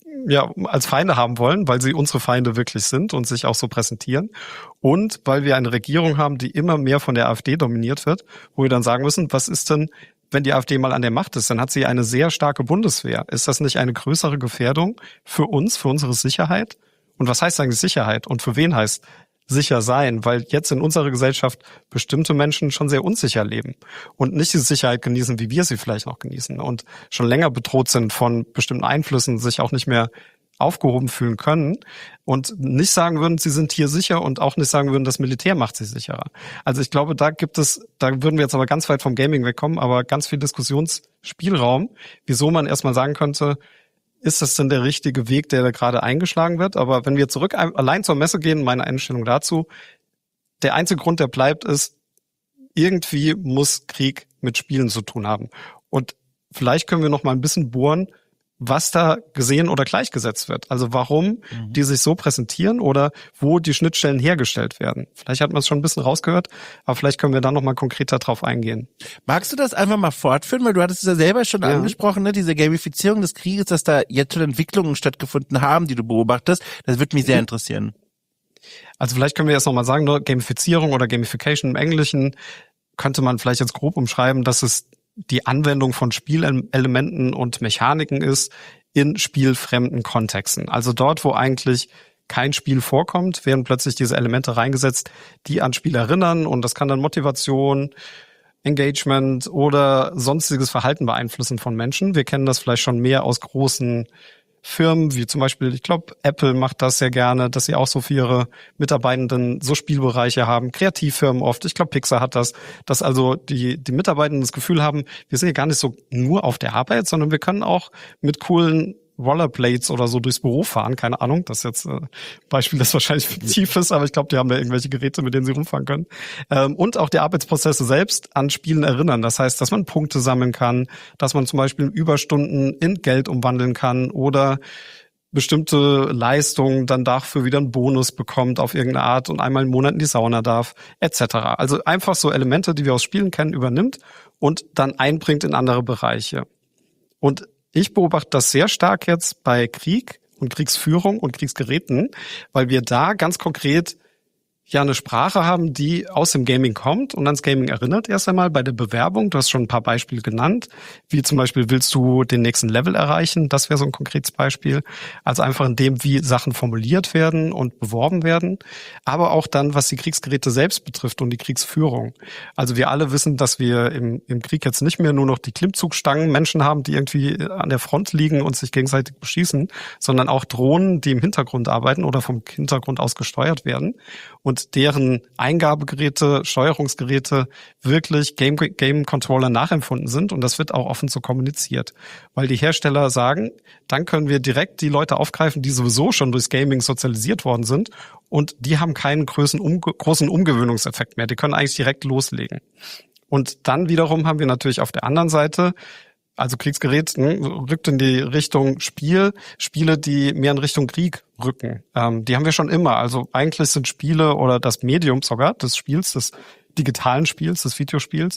als Feinde haben wollen, weil sie unsere Feinde wirklich sind und sich auch so präsentieren. Und weil wir eine Regierung haben, die immer mehr von der AfD dominiert wird, wo wir dann sagen müssen, was ist denn, wenn die AfD mal an der Macht ist, dann hat sie eine sehr starke Bundeswehr. Ist das nicht eine größere Gefährdung für uns, für unsere Sicherheit? Und was heißt eigentlich Sicherheit? Und für wen heißt sicher sein? Weil jetzt in unserer Gesellschaft bestimmte Menschen schon sehr unsicher leben und nicht die Sicherheit genießen, wie wir sie vielleicht noch genießen und schon länger bedroht sind von bestimmten Einflüssen, sich auch nicht mehr aufgehoben fühlen können und nicht sagen würden, sie sind hier sicher und auch nicht sagen würden, das Militär macht sie sicherer. Also ich glaube, da würden wir jetzt aber ganz weit vom Gaming wegkommen, aber ganz viel Diskussionsspielraum, wieso man erstmal sagen könnte, ist das denn der richtige Weg, der da gerade eingeschlagen wird? Aber wenn wir zurück allein zur Messe gehen, meine Einstellung dazu, der einzige Grund, der bleibt, ist, irgendwie muss Krieg mit Spielen zu tun haben. Und vielleicht können wir noch mal ein bisschen bohren, was da gesehen oder gleichgesetzt wird. Also warum die sich so präsentieren oder wo die Schnittstellen hergestellt werden. Vielleicht hat man es schon ein bisschen rausgehört, aber vielleicht können wir da noch mal konkreter drauf eingehen. Magst du das einfach mal fortführen? Weil du hattest es ja selber schon angesprochen, ne? Diese Gamifizierung des Krieges, dass da jetzt schon Entwicklungen stattgefunden haben, die du beobachtest. Das würde mich sehr interessieren. Also vielleicht können wir jetzt noch mal sagen, ne? Gamifizierung oder Gamification im Englischen könnte man vielleicht jetzt grob umschreiben, dass es die Anwendung von Spielelementen und Mechaniken ist in spielfremden Kontexten. Also dort, wo eigentlich kein Spiel vorkommt, werden plötzlich diese Elemente reingesetzt, die an Spiel erinnern und das kann dann Motivation, Engagement oder sonstiges Verhalten beeinflussen von Menschen. Wir kennen das vielleicht schon mehr aus großen Firmen, wie zum Beispiel, ich glaube, Apple macht das sehr gerne, dass sie auch so für ihre Mitarbeitenden so Spielbereiche haben, Kreativfirmen oft, ich glaube, Pixar hat das, dass also die Mitarbeitenden das Gefühl haben, wir sind ja gar nicht so nur auf der Arbeit, sondern wir können auch mit coolen Rollerblades oder so durchs Büro fahren, keine Ahnung, das ist jetzt ein Beispiel, das wahrscheinlich fiktiv ist, aber ich glaube, die haben da irgendwelche Geräte, mit denen sie rumfahren können. Und auch die Arbeitsprozesse selbst an Spielen erinnern. Das heißt, dass man Punkte sammeln kann, dass man zum Beispiel Überstunden in Geld umwandeln kann oder bestimmte Leistungen dann dafür wieder einen Bonus bekommt auf irgendeine Art und einmal im Monat in die Sauna darf, etc. Also einfach so Elemente, die wir aus Spielen kennen, übernimmt und dann einbringt in andere Bereiche. Und ich beobachte das sehr stark jetzt bei Krieg und Kriegsführung und Kriegsgeräten, weil wir da ganz konkret ja eine Sprache haben, die aus dem Gaming kommt und ans Gaming erinnert erst einmal bei der Bewerbung. Du hast schon ein paar Beispiele genannt, wie zum Beispiel willst du den nächsten Level erreichen? Das wäre so ein konkretes Beispiel. Also einfach in dem, wie Sachen formuliert werden und beworben werden, aber auch dann, was die Kriegsgeräte selbst betrifft und die Kriegsführung. Also wir alle wissen, dass wir im Krieg jetzt nicht mehr nur noch die Klimmzugstangen Menschen haben, die irgendwie an der Front liegen und sich gegenseitig beschießen, sondern auch Drohnen, die im Hintergrund arbeiten oder vom Hintergrund aus gesteuert werden. Und deren Eingabegeräte, Steuerungsgeräte wirklich Game-Controller nachempfunden sind. Und das wird auch offen so kommuniziert. Weil die Hersteller sagen, dann können wir direkt die Leute aufgreifen, die sowieso schon durchs Gaming sozialisiert worden sind. Und die haben keinen großen Umgewöhnungseffekt mehr. Die können eigentlich direkt loslegen. Und dann wiederum haben wir natürlich auf der anderen Seite also Kriegsgerät rückt in die Richtung Spiele, die mehr in Richtung Krieg rücken. Die haben wir schon immer. Also eigentlich sind Spiele oder das Medium sogar des Spiels, des digitalen Spiels, des Videospiels,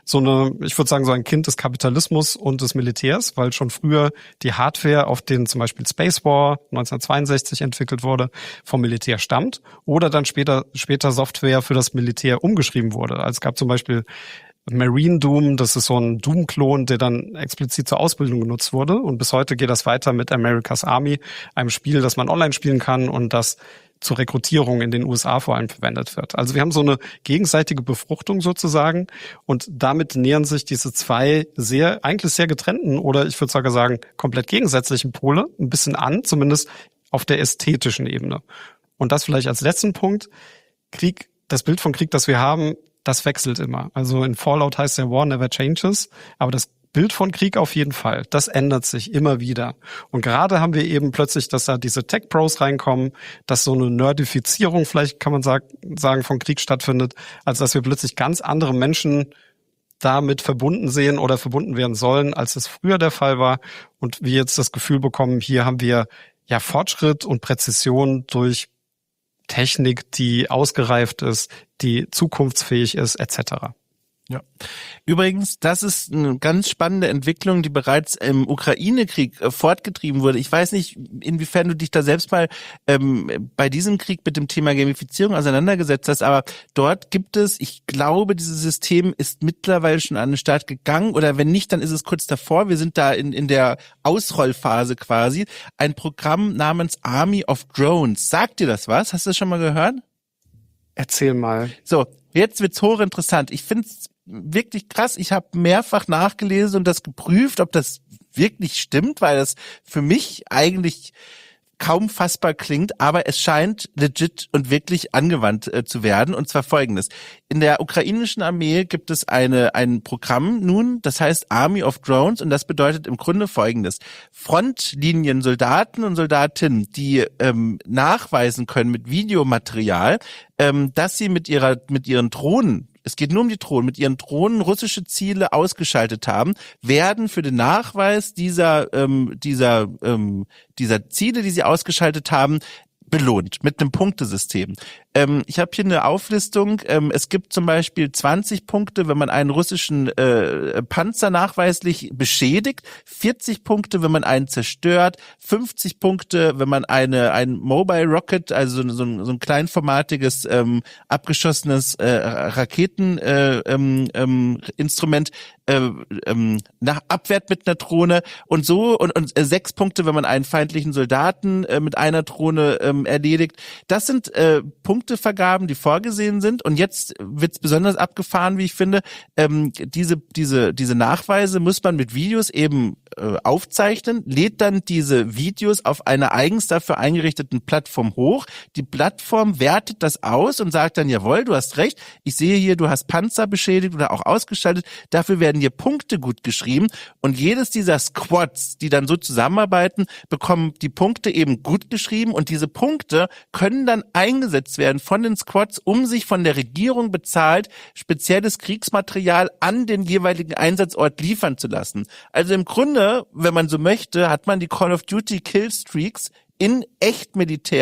ich würde sagen, so ein Kind des Kapitalismus und des Militärs, weil schon früher die Hardware, auf denen zum Beispiel Space War 1962 entwickelt wurde, vom Militär stammt oder dann später Software für das Militär umgeschrieben wurde. Also es gab zum Beispiel Marine Doom, das ist so ein Doom-Klon, der dann explizit zur Ausbildung genutzt wurde. Und bis heute geht das weiter mit America's Army, einem Spiel, das man online spielen kann und das zur Rekrutierung in den USA vor allem verwendet wird. Also wir haben so eine gegenseitige Befruchtung sozusagen und damit nähern sich diese zwei eigentlich sehr getrennten oder ich würde sogar sagen komplett gegensätzlichen Pole ein bisschen an, zumindest auf der ästhetischen Ebene. Und das vielleicht als letzten Punkt. Krieg das Bild von Krieg, das wir haben, das wechselt immer. Also in Fallout heißt ja War never changes, aber das Bild von Krieg auf jeden Fall, das ändert sich immer wieder. Und gerade haben wir eben plötzlich, dass da diese Tech-Pros reinkommen, dass so eine Nerdifizierung, vielleicht kann man sagen, von Krieg stattfindet, als dass wir plötzlich ganz andere Menschen damit verbunden sehen oder verbunden werden sollen, als es früher der Fall war. Und wir jetzt das Gefühl bekommen, hier haben wir ja Fortschritt und Präzision durch Technik, die ausgereift ist, die zukunftsfähig ist, etc. Ja. Übrigens, das ist eine ganz spannende Entwicklung, die bereits im Ukraine-Krieg fortgetrieben wurde. Ich weiß nicht, inwiefern du dich da selbst mal bei diesem Krieg mit dem Thema Gamifizierung auseinandergesetzt hast, aber dort gibt es, ich glaube, dieses System ist mittlerweile schon an den Start gegangen, oder wenn nicht, dann ist es kurz davor. Wir sind da in der Ausrollphase quasi. Ein Programm namens Army of Drones. Sagt dir das was? Hast du das schon mal gehört? Erzähl mal. So, jetzt wird's hochinteressant. Ich finde es wirklich krass. Ich habe mehrfach nachgelesen und das geprüft, ob das wirklich stimmt, weil das für mich eigentlich kaum fassbar klingt, aber es scheint legit und wirklich angewandt zu werden, und zwar Folgendes. In der ukrainischen Armee gibt es ein Programm nun, das heißt Army of Drones, und das bedeutet im Grunde Folgendes. Frontlinien-Soldaten und Soldatinnen, die nachweisen können mit Videomaterial, dass sie mit ihren Drohnen, es geht nur um die Drohnen, mit ihren Drohnen russische Ziele ausgeschaltet haben, werden für den Nachweis dieser Ziele, die sie ausgeschaltet haben, belohnt mit einem Punktesystem. Ich habe hier eine Auflistung. Es gibt zum Beispiel 20 Punkte, wenn man einen russischen Panzer nachweislich beschädigt, 40 Punkte, wenn man einen zerstört, 50 Punkte, wenn man ein Mobile Rocket, also so ein kleinformatiges abgeschossenes Raketeninstrument nach abwehrt mit einer Drohne, und so, und 6 Punkte, wenn man einen feindlichen Soldaten mit einer Drohne erledigt. Das sind Punktevergaben, die vorgesehen sind, und jetzt wird's besonders abgefahren, wie ich finde. Diese Nachweise muss man mit Videos eben aufzeichnen, lädt dann diese Videos auf einer eigens dafür eingerichteten Plattform hoch. Die Plattform wertet das aus und sagt dann, jawohl, du hast recht, ich sehe hier, du hast Panzer beschädigt oder auch ausgeschaltet, dafür werden dir Punkte gut geschrieben, und jedes dieser Squads, die dann so zusammenarbeiten, bekommen die Punkte eben gut geschrieben, und diese Punkte können dann eingesetzt werden von den Squads, um sich von der Regierung bezahlt spezielles Kriegsmaterial an den jeweiligen Einsatzort liefern zu lassen. Also im Grunde, wenn man so möchte, hat man die Call of Duty Killstreaks in echt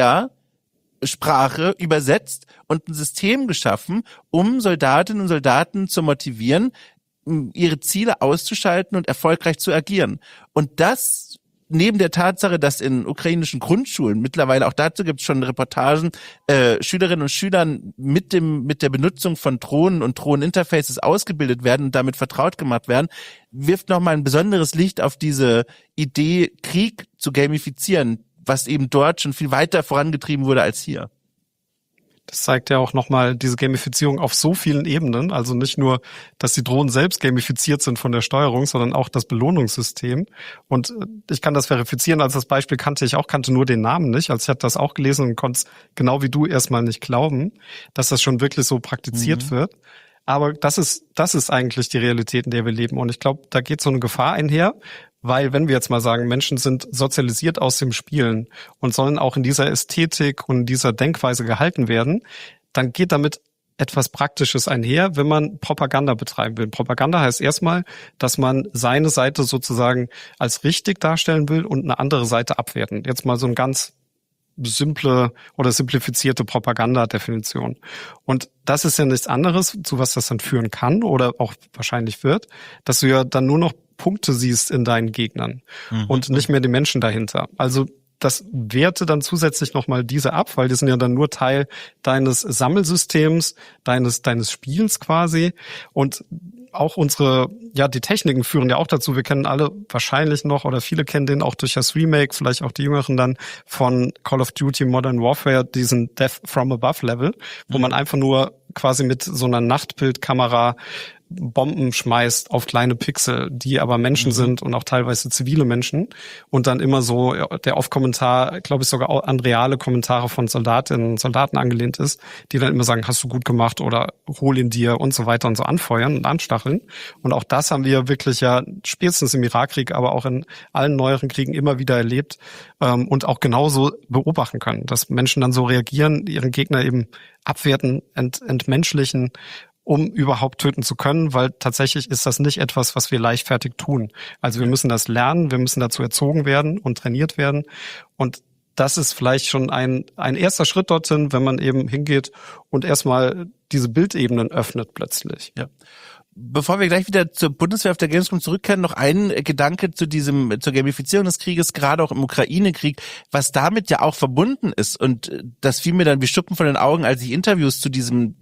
Militärsprache übersetzt und ein System geschaffen, um Soldatinnen und Soldaten zu motivieren, ihre Ziele auszuschalten und erfolgreich zu agieren. Und das neben der Tatsache, dass in ukrainischen Grundschulen mittlerweile, auch dazu gibt es schon Reportagen, Schülerinnen und Schülern mit der Benutzung von Drohnen und Drohneninterfaces ausgebildet werden und damit vertraut gemacht werden, wirft nochmal ein besonderes Licht auf diese Idee, Krieg zu gamifizieren, was eben dort schon viel weiter vorangetrieben wurde als hier. Das zeigt ja auch nochmal diese Gamifizierung auf so vielen Ebenen. Also nicht nur, dass die Drohnen selbst gamifiziert sind von der Steuerung, sondern auch das Belohnungssystem. Und ich kann das verifizieren. Als das Beispiel kannte nur den Namen nicht. Also ich hatte das auch gelesen und konnte es genau wie du erstmal nicht glauben, dass das schon wirklich so praktiziert wird. Aber das ist eigentlich die Realität, in der wir leben. Und ich glaube, da geht so eine Gefahr einher. Weil, wenn wir jetzt mal sagen, Menschen sind sozialisiert aus dem Spielen und sollen auch in dieser Ästhetik und dieser Denkweise gehalten werden, dann geht damit etwas Praktisches einher, wenn man Propaganda betreiben will. Propaganda heißt erstmal, dass man seine Seite sozusagen als richtig darstellen will und eine andere Seite abwerten. Jetzt mal so ein ganz simple oder simplifizierte Propaganda-Definition. Und das ist ja nichts anderes, zu was das dann führen kann oder auch wahrscheinlich wird, dass du ja dann nur noch Punkte siehst in deinen Gegnern und nicht mehr die Menschen dahinter. Also das werte dann zusätzlich nochmal diese ab, weil die sind ja dann nur Teil deines Sammelsystems, deines Spiels quasi. Und auch die Techniken führen ja auch dazu. Wir kennen alle wahrscheinlich noch, oder viele kennen den auch durch das Remake, vielleicht auch die Jüngeren dann, von Call of Duty Modern Warfare, diesen Death from Above Level, wo man einfach nur quasi mit so einer Nachtbildkamera Bomben schmeißt auf kleine Pixel, die aber Menschen sind und auch teilweise zivile Menschen und dann immer so der Off-Kommentar, glaube ich sogar an reale Kommentare von Soldatinnen und Soldaten angelehnt ist, die dann immer sagen, hast du gut gemacht oder hol ihn dir und so weiter und so anfeuern und anstacheln. Und auch das haben wir wirklich ja spätestens im Irakkrieg, aber auch in allen neueren Kriegen immer wieder erlebt und auch genauso beobachten können, dass Menschen dann so reagieren, ihren Gegner eben abwerten, entmenschlichen, um überhaupt töten zu können, weil tatsächlich ist das nicht etwas, was wir leichtfertig tun. Also wir müssen das lernen, wir müssen dazu erzogen werden und trainiert werden und das ist vielleicht schon ein erster Schritt dorthin, wenn man eben hingeht und erstmal diese Bildebenen öffnet plötzlich. Ja. Bevor wir gleich wieder zur Bundeswehr auf der Gamescom zurückkehren, noch ein Gedanke zur Gamifizierung des Krieges, gerade auch im Ukraine-Krieg, was damit ja auch verbunden ist. Und das fiel mir dann wie Schuppen von den Augen, als ich Interviews zu diesem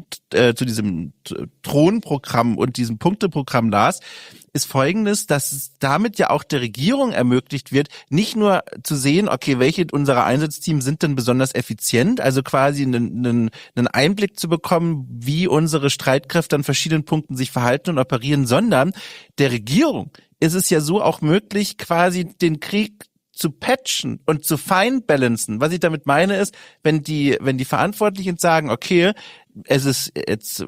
Thronprogramm und diesem Punkteprogramm las, ist Folgendes, dass es damit ja auch der Regierung ermöglicht wird, nicht nur zu sehen, okay, welche unserer Einsatzteams sind denn besonders effizient, also quasi einen Einblick zu bekommen, wie unsere Streitkräfte an verschiedenen Punkten sich verhalten und operieren, sondern der Regierung ist es ja so auch möglich, quasi den Krieg zu patchen und zu feinbalancen. Was ich damit meine ist, wenn die Verantwortlichen sagen, okay, es ist jetzt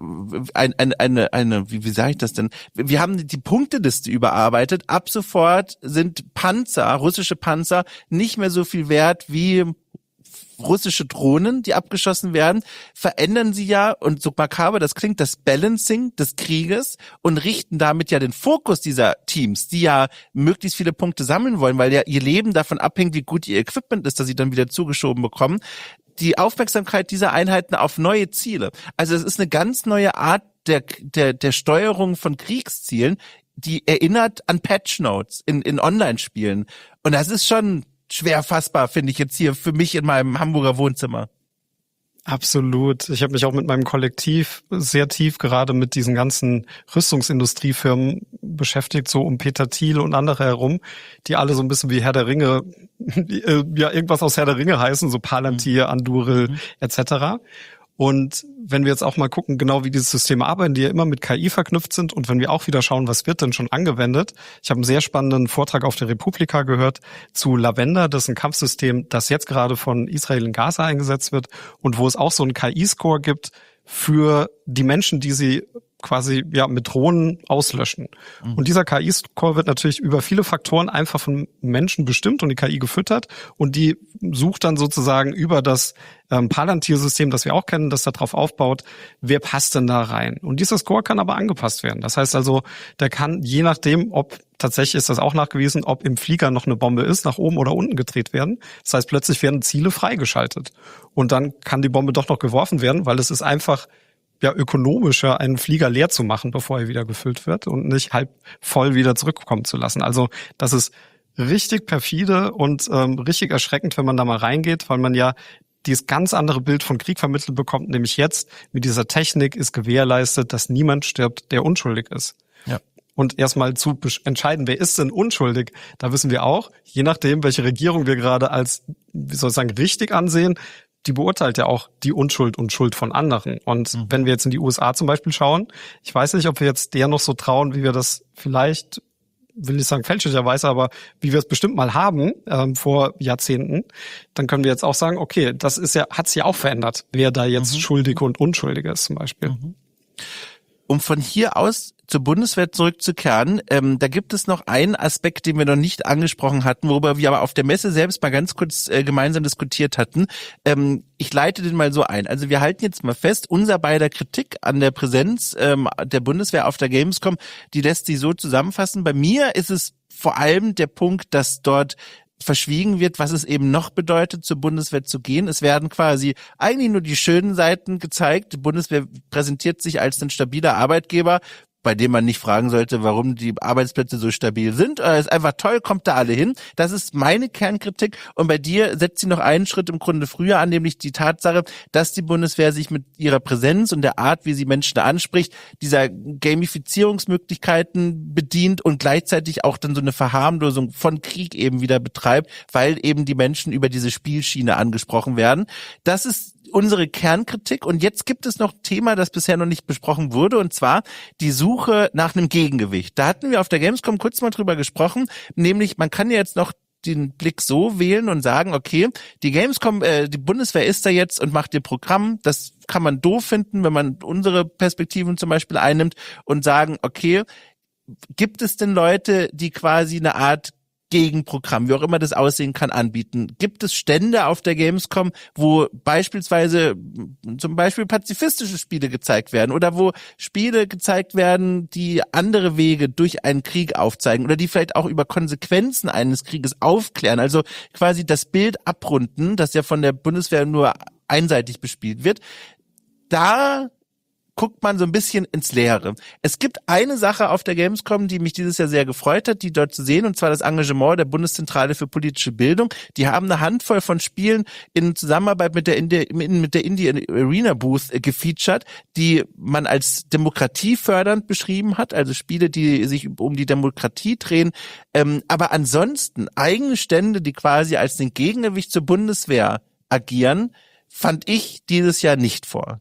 eine, wie sage ich das denn? Wir haben die Punkteliste überarbeitet. Ab sofort sind Panzer, russische Panzer, nicht mehr so viel wert wie russische Drohnen, die abgeschossen werden, verändern sie ja, und so makaber das klingt, das Balancing des Krieges und richten damit ja den Fokus dieser Teams, die ja möglichst viele Punkte sammeln wollen, weil ja ihr Leben davon abhängt, wie gut ihr Equipment ist, das sie dann wieder zugeschoben bekommen, die Aufmerksamkeit dieser Einheiten auf neue Ziele. Also es ist eine ganz neue Art der Steuerung von Kriegszielen, die erinnert an Patch Notes in Online-Spielen. Und das ist schon schwer fassbar, finde ich jetzt hier für mich in meinem Hamburger Wohnzimmer. Absolut. Ich habe mich auch mit meinem Kollektiv sehr tief gerade mit diesen ganzen Rüstungsindustriefirmen beschäftigt, so um Peter Thiel und andere herum, die alle so ein bisschen wie Herr der Ringe, ja irgendwas aus Herr der Ringe heißen, so Palantir, Anduril etc. Und wenn wir jetzt auch mal gucken, genau wie diese Systeme arbeiten, die ja immer mit KI verknüpft sind und wenn wir auch wieder schauen, was wird denn schon angewendet. Ich habe einen sehr spannenden Vortrag auf der Republika gehört zu Lavender. Das ist ein Kampfsystem, das jetzt gerade von Israel in Gaza eingesetzt wird und wo es auch so einen KI-Score gibt für die Menschen, die sie quasi ja mit Drohnen auslöschen. Und dieser KI-Score wird natürlich über viele Faktoren einfach von Menschen bestimmt und die KI gefüttert und die sucht dann sozusagen über das Palantir-System, das wir auch kennen, das da drauf aufbaut, wer passt denn da rein? Und dieser Score kann aber angepasst werden. Das heißt also, der kann je nachdem, ob tatsächlich ist das auch nachgewiesen, ob im Flieger noch eine Bombe ist, nach oben oder unten gedreht werden. Das heißt, plötzlich werden Ziele freigeschaltet und dann kann die Bombe doch noch geworfen werden, weil es ist einfach ja ökonomischer, einen Flieger leer zu machen, bevor er wieder gefüllt wird und nicht halb voll wieder zurückkommen zu lassen. Also das ist richtig perfide und richtig erschreckend, wenn man da mal reingeht, weil man ja dieses ganz andere Bild von Krieg vermittelt bekommt, nämlich jetzt mit dieser Technik ist gewährleistet, dass niemand stirbt, der unschuldig ist. Ja. Und erstmal zu entscheiden, wer ist denn unschuldig, da wissen wir auch, je nachdem, welche Regierung wir gerade als, wie soll ich sagen, richtig ansehen, die beurteilt ja auch die Unschuld und Schuld von anderen. Und wenn wir jetzt in die USA zum Beispiel schauen, ich weiß nicht, ob wir jetzt der noch so trauen, wie wir das vielleicht, will nicht sagen fälschlicherweise, aber wie wir es bestimmt mal haben vor Jahrzehnten, dann können wir jetzt auch sagen, okay, das ist ja, hat sich ja auch verändert, wer da jetzt schuldig und unschuldig ist zum Beispiel. Um von hier aus zur Bundeswehr zurückzukehren, da gibt es noch einen Aspekt, den wir noch nicht angesprochen hatten, worüber wir aber auf der Messe selbst mal ganz kurz gemeinsam diskutiert hatten. Ich leite den mal so ein. Also wir halten jetzt mal fest, unser beider Kritik an der Präsenz der Bundeswehr auf der Gamescom, die lässt sich so zusammenfassen. Bei mir ist es vor allem der Punkt, dass dort verschwiegen wird, was es eben noch bedeutet, zur Bundeswehr zu gehen. Es werden quasi eigentlich nur die schönen Seiten gezeigt. Die Bundeswehr präsentiert sich als ein stabiler Arbeitgeber, bei dem man nicht fragen sollte, warum die Arbeitsplätze so stabil sind. Ist einfach toll, kommt da alle hin. Das ist meine Kernkritik. Und bei dir setzt sie noch einen Schritt im Grunde früher an, nämlich die Tatsache, dass die Bundeswehr sich mit ihrer Präsenz und der Art, wie sie Menschen anspricht, dieser Gamifizierungsmöglichkeiten bedient und gleichzeitig auch dann so eine Verharmlosung von Krieg eben wieder betreibt, weil eben die Menschen über diese Spielschiene angesprochen werden. Das ist unsere Kernkritik. Und jetzt gibt es noch ein Thema, das bisher noch nicht besprochen wurde, und zwar die Suche nach einem Gegengewicht. Da hatten wir auf der Gamescom kurz mal drüber gesprochen, nämlich man kann ja jetzt noch den Blick so wählen und sagen, okay, die Gamescom, die Bundeswehr ist da jetzt und macht ihr Programm. Das kann man doof finden, wenn man unsere Perspektiven zum Beispiel einnimmt und sagen, okay, gibt es denn Leute, die quasi eine Art Gegenprogramm, wie auch immer das aussehen kann, anbieten? Gibt es Stände auf der Gamescom, wo beispielsweise zum Beispiel pazifistische Spiele gezeigt werden oder wo Spiele gezeigt werden, die andere Wege durch einen Krieg aufzeigen oder die vielleicht auch über Konsequenzen eines Krieges aufklären, also quasi das Bild abrunden, das ja von der Bundeswehr nur einseitig bespielt wird? Da guckt man so ein bisschen ins Leere. Es gibt eine Sache auf der Gamescom, die mich dieses Jahr sehr gefreut hat, die dort zu sehen, und zwar das Engagement der Bundeszentrale für politische Bildung. Die haben eine Handvoll von Spielen in Zusammenarbeit mit der Indie Arena Booth gefeatured, die man als demokratiefördernd beschrieben hat, also Spiele, die sich um die Demokratie drehen, aber ansonsten eigene Stände, die quasi als den Gegengewicht zur Bundeswehr agieren, fand ich dieses Jahr nicht vor.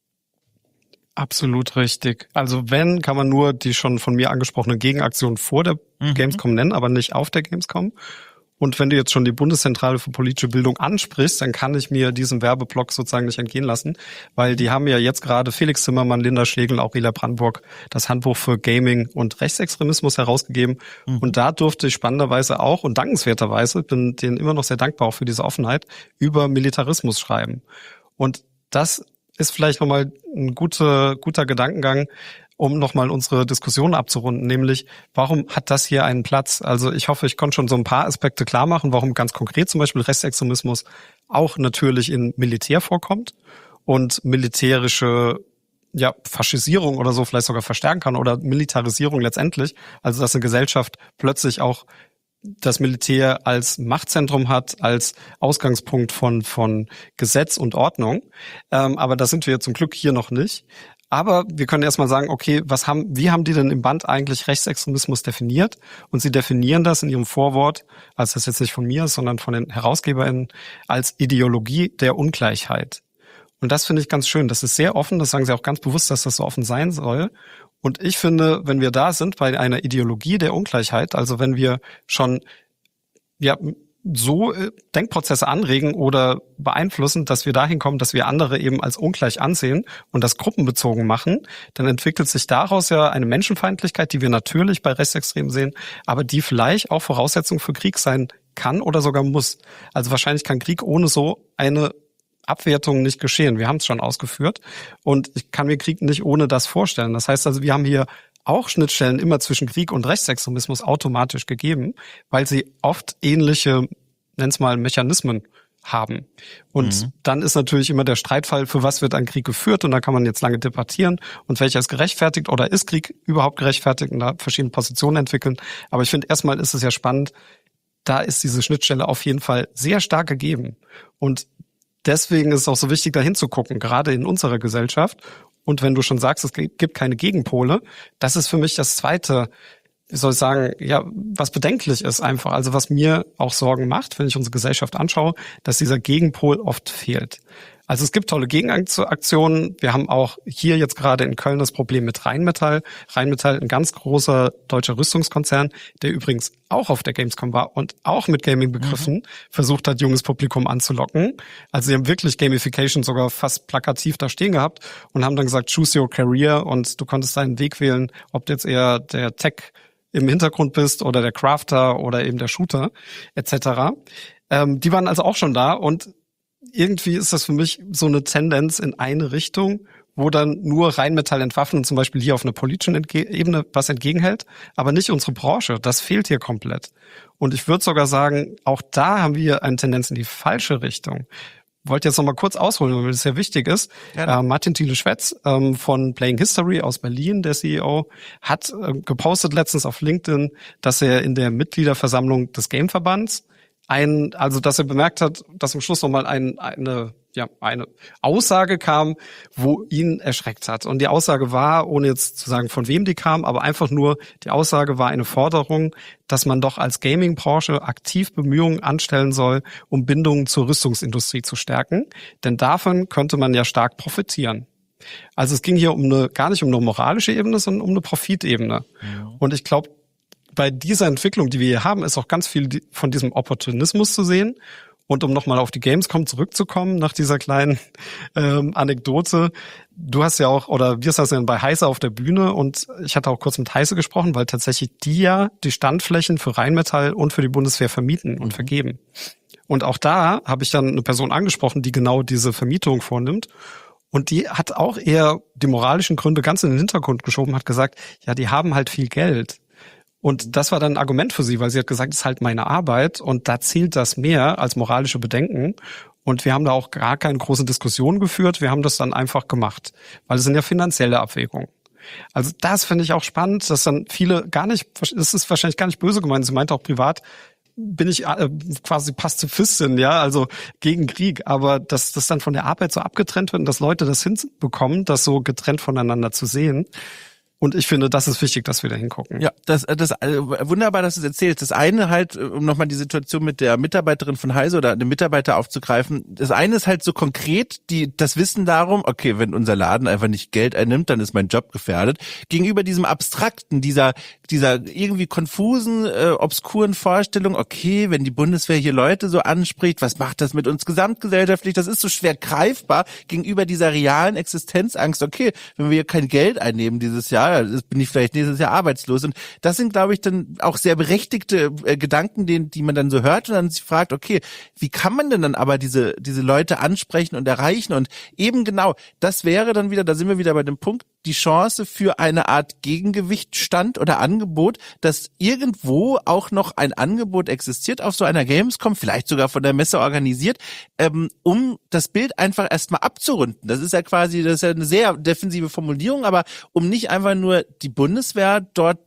Absolut richtig. Also wenn, kann man nur die schon von mir angesprochene Gegenaktion vor der Gamescom nennen, aber nicht auf der Gamescom. Und wenn du jetzt schon die Bundeszentrale für politische Bildung ansprichst, dann kann ich mir diesen Werbeblock sozusagen nicht entgehen lassen, weil die haben ja jetzt gerade Felix Zimmermann, Linda Schlegel, Aurelia Brandenburg das Handbuch für Gaming und Rechtsextremismus herausgegeben. Und da durfte ich spannenderweise auch und dankenswerterweise, bin denen immer noch sehr dankbar auch für diese Offenheit, über Militarismus schreiben. Und das ist vielleicht nochmal ein guter Gedankengang, um nochmal unsere Diskussion abzurunden, nämlich, warum hat das hier einen Platz? Also ich hoffe, ich konnte schon so ein paar Aspekte klar machen, warum ganz konkret zum Beispiel Rechtsextremismus auch natürlich in Militär vorkommt und militärische Faschisierung oder so vielleicht sogar verstärken kann oder Militarisierung letztendlich, also dass eine Gesellschaft plötzlich auch das Militär als Machtzentrum hat, als Ausgangspunkt von Gesetz und Ordnung. Aber da sind wir zum Glück hier noch nicht. Aber wir können erstmal sagen, okay, wie haben die denn im Band eigentlich Rechtsextremismus definiert? Und sie definieren das in ihrem Vorwort, also das ist jetzt nicht von mir, sondern von den HerausgeberInnen, als Ideologie der Ungleichheit. Und das finde ich ganz schön. Das ist sehr offen, das sagen sie auch ganz bewusst, dass das so offen sein soll. Und ich finde, wenn wir da sind bei einer Ideologie der Ungleichheit, also wenn wir schon so Denkprozesse anregen oder beeinflussen, dass wir dahin kommen, dass wir andere eben als ungleich ansehen und das gruppenbezogen machen, dann entwickelt sich daraus ja eine Menschenfeindlichkeit, die wir natürlich bei Rechtsextremen sehen, aber die vielleicht auch Voraussetzung für Krieg sein kann oder sogar muss. Also wahrscheinlich kann Krieg ohne so eine Abwertung nicht geschehen. Wir haben es schon ausgeführt und ich kann mir Krieg nicht ohne das vorstellen. Das heißt also, wir haben hier auch Schnittstellen immer zwischen Krieg und Rechtsextremismus automatisch gegeben, weil sie oft ähnliche, nenn's mal, Mechanismen haben. Und dann ist natürlich immer der Streitfall, für was wird ein Krieg geführt, und da kann man jetzt lange debattieren und welcher ist gerechtfertigt oder ist Krieg überhaupt gerechtfertigt und da verschiedene Positionen entwickeln. Aber ich finde, erstmal ist es ja spannend, da ist diese Schnittstelle auf jeden Fall sehr stark gegeben. Und deswegen ist es auch so wichtig, da hinzugucken, gerade in unserer Gesellschaft. Und wenn du schon sagst, es gibt keine Gegenpole, das ist für mich das Zweite, wie soll ich sagen, was bedenklich ist einfach. Also was mir auch Sorgen macht, wenn ich unsere Gesellschaft anschaue, dass dieser Gegenpol oft fehlt. Also es gibt tolle Gegenaktionen. Wir haben auch hier jetzt gerade in Köln das Problem mit Rheinmetall. Rheinmetall, ein ganz großer deutscher Rüstungskonzern, der übrigens auch auf der Gamescom war und auch mit Gaming-Begriffen versucht hat, junges Publikum anzulocken. Also sie haben wirklich Gamification sogar fast plakativ da stehen gehabt und haben dann gesagt, choose your career, und du konntest deinen Weg wählen, ob du jetzt eher der Tech im Hintergrund bist oder der Crafter oder eben der Shooter etc. Die waren also auch schon da, und irgendwie ist das für mich so eine Tendenz in eine Richtung, wo dann nur Rheinmetall entwaffnen zum Beispiel hier auf einer politischen Ebene was entgegenhält, aber nicht unsere Branche. Das fehlt hier komplett. Und ich würde sogar sagen, auch da haben wir eine Tendenz in die falsche Richtung. Wollte jetzt noch mal kurz ausholen, weil das sehr wichtig ist. Ja. Martin Thiele-Schwetz von Playing History aus Berlin, der CEO, hat gepostet letztens auf LinkedIn, dass er in der Mitgliederversammlung des Gameverbands dass er bemerkt hat, dass am Schluss nochmal eine eine Aussage kam, wo ihn erschreckt hat. Und die Aussage war, ohne jetzt zu sagen, von wem die kam, aber einfach nur, die Aussage war eine Forderung, dass man doch als Gaming-Branche aktiv Bemühungen anstellen soll, um Bindungen zur Rüstungsindustrie zu stärken. Denn davon könnte man ja stark profitieren. Also es ging hier gar nicht um eine moralische Ebene, sondern um eine Profitebene. Ja. Und ich glaube, bei dieser Entwicklung, die wir hier haben, ist auch ganz viel von diesem Opportunismus zu sehen. Und um nochmal auf die Gamescom zurückzukommen, nach dieser kleinen Anekdote, du hast ja auch, oder wir saßen ja bei Heise auf der Bühne und ich hatte auch kurz mit Heise gesprochen, weil tatsächlich die ja die Standflächen für Rheinmetall und für die Bundeswehr vermieten und vergeben. Und auch da habe ich dann eine Person angesprochen, die genau diese Vermietung vornimmt. Und die hat auch eher die moralischen Gründe ganz in den Hintergrund geschoben, hat gesagt, ja, die haben halt viel Geld. Und das war dann ein Argument für sie, weil sie hat gesagt, das ist halt meine Arbeit und da zählt das mehr als moralische Bedenken. Und wir haben da auch gar keine große Diskussion geführt, wir haben das dann einfach gemacht, weil es sind ja finanzielle Abwägungen. Also das finde ich auch spannend, dass dann viele das ist wahrscheinlich gar nicht böse gemeint, sie meinte auch privat, bin ich quasi Pazifistin, ja, also gegen Krieg, aber dass das dann von der Arbeit so abgetrennt wird und dass Leute das hinbekommen, das so getrennt voneinander zu sehen. Und ich finde, das ist wichtig, dass wir da hingucken. Ja, das wunderbar, dass du es erzählst. Das eine halt, um nochmal die Situation mit der Mitarbeiterin von Heise oder dem Mitarbeiter aufzugreifen. Das eine ist halt so konkret, das Wissen darum, okay, wenn unser Laden einfach nicht Geld einnimmt, dann ist mein Job gefährdet. Gegenüber diesem abstrakten, dieser irgendwie konfusen, obskuren Vorstellung, okay, wenn die Bundeswehr hier Leute so anspricht, was macht das mit uns gesamtgesellschaftlich? Das ist so schwer greifbar gegenüber dieser realen Existenzangst. Okay, wenn wir hier kein Geld einnehmen dieses Jahr, bin ich vielleicht nächstes Jahr arbeitslos. Und das sind, glaube ich, dann auch sehr berechtigte Gedanken, die man dann so hört und dann sich fragt, okay, wie kann man denn dann aber diese Leute ansprechen und erreichen? Und eben genau, das wäre dann wieder, da sind wir wieder bei dem Punkt, die Chance für eine Art Gegengewichtstand oder Angebot, dass irgendwo auch noch ein Angebot existiert auf so einer Gamescom, vielleicht sogar von der Messe organisiert, um das Bild einfach erstmal abzurunden. Das ist ja eine sehr defensive Formulierung, aber um nicht einfach nur die Bundeswehr dort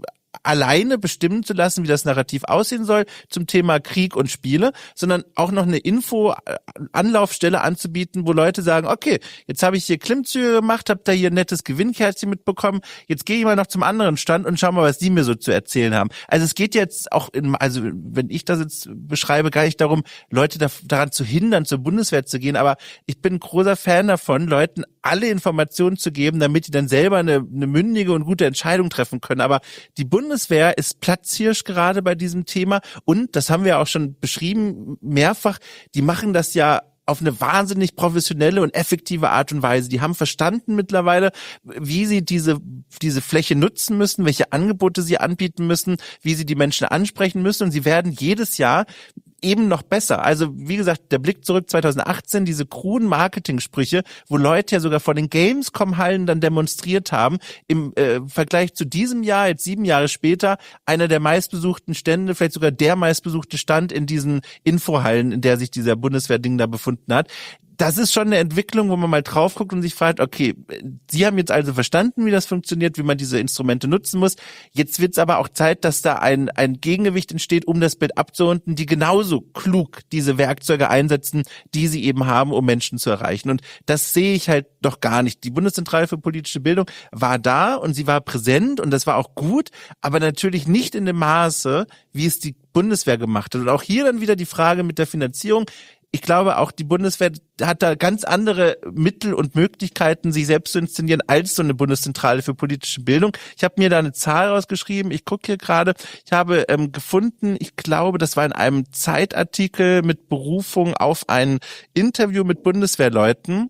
alleine bestimmen zu lassen, wie das Narrativ aussehen soll zum Thema Krieg und Spiele, sondern auch noch eine Anlaufstelle anzubieten, wo Leute sagen, okay, jetzt habe ich hier Klimmzüge gemacht, habe da hier ein nettes Gewinnkärtchen mitbekommen, jetzt gehe ich mal noch zum anderen Stand und schau mal, was die mir so zu erzählen haben. Also es geht jetzt auch, wenn ich das jetzt beschreibe, gar nicht darum, Leute daran zu hindern, zur Bundeswehr zu gehen, aber ich bin ein großer Fan davon, Leuten alle Informationen zu geben, damit die dann selber eine mündige und gute Entscheidung treffen können. Aber die Bundeswehr ist Platzhirsch gerade bei diesem Thema und, das haben wir auch schon beschrieben, mehrfach, die machen das ja auf eine wahnsinnig professionelle und effektive Art und Weise. Die haben verstanden mittlerweile, wie sie diese Fläche nutzen müssen, welche Angebote sie anbieten müssen, wie sie die Menschen ansprechen müssen und sie werden jedes Jahr eben noch besser. Also wie gesagt, der Blick zurück 2018, diese kruden Marketing-Sprüche, wo Leute ja sogar vor den Gamescom-Hallen dann demonstriert haben, im Vergleich zu diesem Jahr, jetzt 7 Jahre später, einer der meistbesuchten Stände, vielleicht sogar der meistbesuchte Stand in diesen Infohallen, in der sich dieser Bundeswehrding da befunden hat. Das ist schon eine Entwicklung, wo man mal drauf guckt und sich fragt, okay, Sie haben jetzt also verstanden, wie das funktioniert, wie man diese Instrumente nutzen muss. Jetzt wird es aber auch Zeit, dass da ein Gegengewicht entsteht, um das Bild abzurunden, die genauso klug diese Werkzeuge einsetzen, die sie eben haben, um Menschen zu erreichen. Und das sehe ich halt doch gar nicht. Die Bundeszentrale für politische Bildung war da und sie war präsent und das war auch gut, aber natürlich nicht in dem Maße, wie es die Bundeswehr gemacht hat. Und auch hier dann wieder die Frage mit der Finanzierung. Ich glaube, auch die Bundeswehr hat da ganz andere Mittel und Möglichkeiten, sich selbst zu inszenieren, als so eine Bundeszentrale für politische Bildung. Ich habe mir da eine Zahl rausgeschrieben. Ich gucke hier gerade. Ich habe gefunden, ich glaube, das war in einem Zeitartikel mit Berufung auf ein Interview mit Bundeswehrleuten.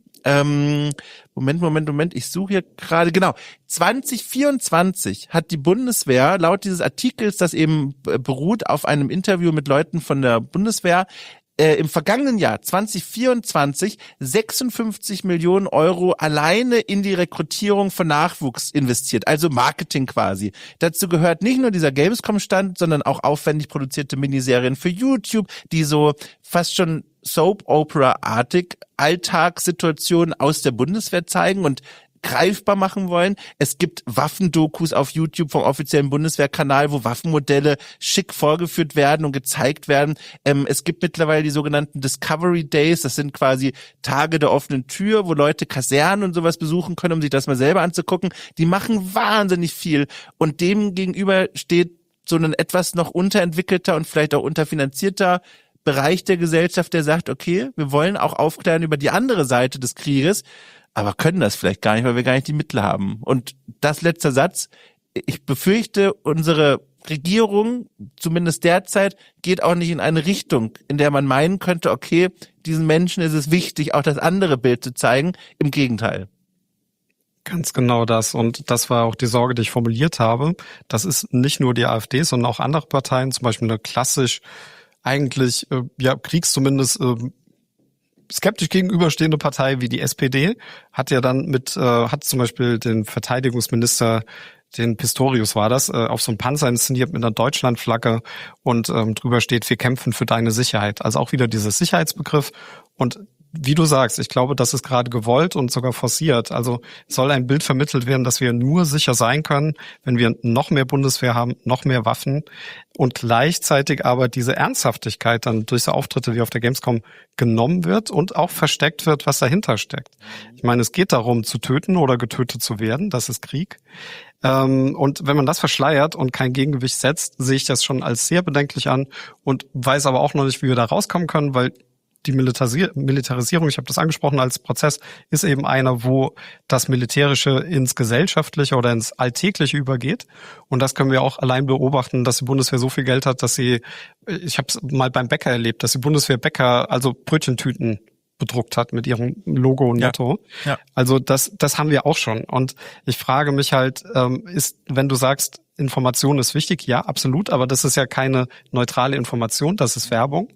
Moment, ich suche hier gerade, genau. 2024 hat die Bundeswehr, laut dieses Artikels, das eben beruht auf einem Interview mit Leuten von der Bundeswehr, im vergangenen Jahr 2024 56 Millionen Euro alleine in die Rekrutierung von Nachwuchs investiert, also Marketing quasi. Dazu gehört nicht nur dieser Gamescom-Stand, sondern auch aufwendig produzierte Miniserien für YouTube, die so fast schon Soap-Opera-artig Alltagssituationen aus der Bundeswehr zeigen und greifbar machen wollen. Es gibt Waffendokus auf YouTube vom offiziellen Bundeswehrkanal, wo Waffenmodelle schick vorgeführt werden und gezeigt werden. Es gibt mittlerweile die sogenannten Discovery Days. Das sind quasi Tage der offenen Tür, wo Leute Kasernen und sowas besuchen können, um sich das mal selber anzugucken. Die machen wahnsinnig viel. Und dem gegenüber steht so ein etwas noch unterentwickelter und vielleicht auch unterfinanzierter Bereich der Gesellschaft, der sagt, okay, wir wollen auch aufklären über die andere Seite des Krieges, aber können das vielleicht gar nicht, weil wir gar nicht die Mittel haben. Und das letzter Satz, ich befürchte, unsere Regierung, zumindest derzeit, geht auch nicht in eine Richtung, in der man meinen könnte, okay, diesen Menschen ist es wichtig, auch das andere Bild zu zeigen. Im Gegenteil. Ganz genau das. Und das war auch die Sorge, die ich formuliert habe. Das ist nicht nur die AfD, sondern auch andere Parteien, zum Beispiel eine klassisch eigentlich zumindest skeptisch gegenüberstehende Partei wie die SPD hat ja dann hat zum Beispiel den Verteidigungsminister, den Pistorius war das, auf so einem Panzer inszeniert mit einer Deutschlandflagge und drüber steht, wir kämpfen für deine Sicherheit. Also auch wieder dieser Sicherheitsbegriff. Und wie du sagst, ich glaube, das ist gerade gewollt und sogar forciert. Also soll ein Bild vermittelt werden, dass wir nur sicher sein können, wenn wir noch mehr Bundeswehr haben, noch mehr Waffen und gleichzeitig aber diese Ernsthaftigkeit dann durch so Auftritte wie auf der Gamescom genommen wird und auch versteckt wird, was dahinter steckt. Ich meine, es geht darum, zu töten oder getötet zu werden. Das ist Krieg. Und wenn man das verschleiert und kein Gegengewicht setzt, sehe ich das schon als sehr bedenklich an und weiß aber auch noch nicht, wie wir da rauskommen können, weil die Militarisierung, ich habe das angesprochen als Prozess, ist eben einer, wo das Militärische ins Gesellschaftliche oder ins Alltägliche übergeht. Und das können wir auch allein beobachten, dass die Bundeswehr so viel Geld hat, dass ich habe es mal beim Bäcker erlebt, dass die Bundeswehr Bäcker, also Brötchentüten bedruckt hat mit ihrem Logo und Motto. Ja. Also das haben wir auch schon. Und ich frage mich halt, wenn du sagst, Information ist wichtig, ja, absolut, aber das ist ja keine neutrale Information, das ist Werbung.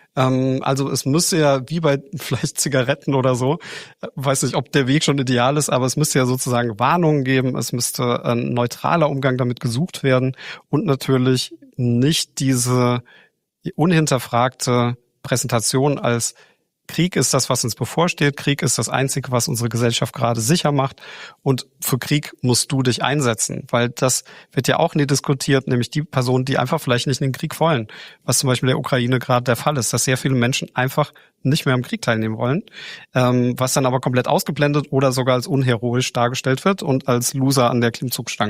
Also es müsste ja wie bei vielleicht Zigaretten oder so, weiß nicht, ob der Weg schon ideal ist, aber es müsste ja sozusagen Warnungen geben, es müsste ein neutraler Umgang damit gesucht werden und natürlich nicht diese unhinterfragte Präsentation als Krieg ist das, was uns bevorsteht. Krieg ist das Einzige, was unsere Gesellschaft gerade sicher macht. Und für Krieg musst du dich einsetzen, weil das wird ja auch nie diskutiert, nämlich die Personen, die einfach vielleicht nicht in den Krieg wollen. Was zum Beispiel der Ukraine gerade der Fall ist, dass sehr viele Menschen einfach nicht mehr am Krieg teilnehmen wollen, was dann aber komplett ausgeblendet oder sogar als unheroisch dargestellt wird und als Loser an der Klimmzugstange.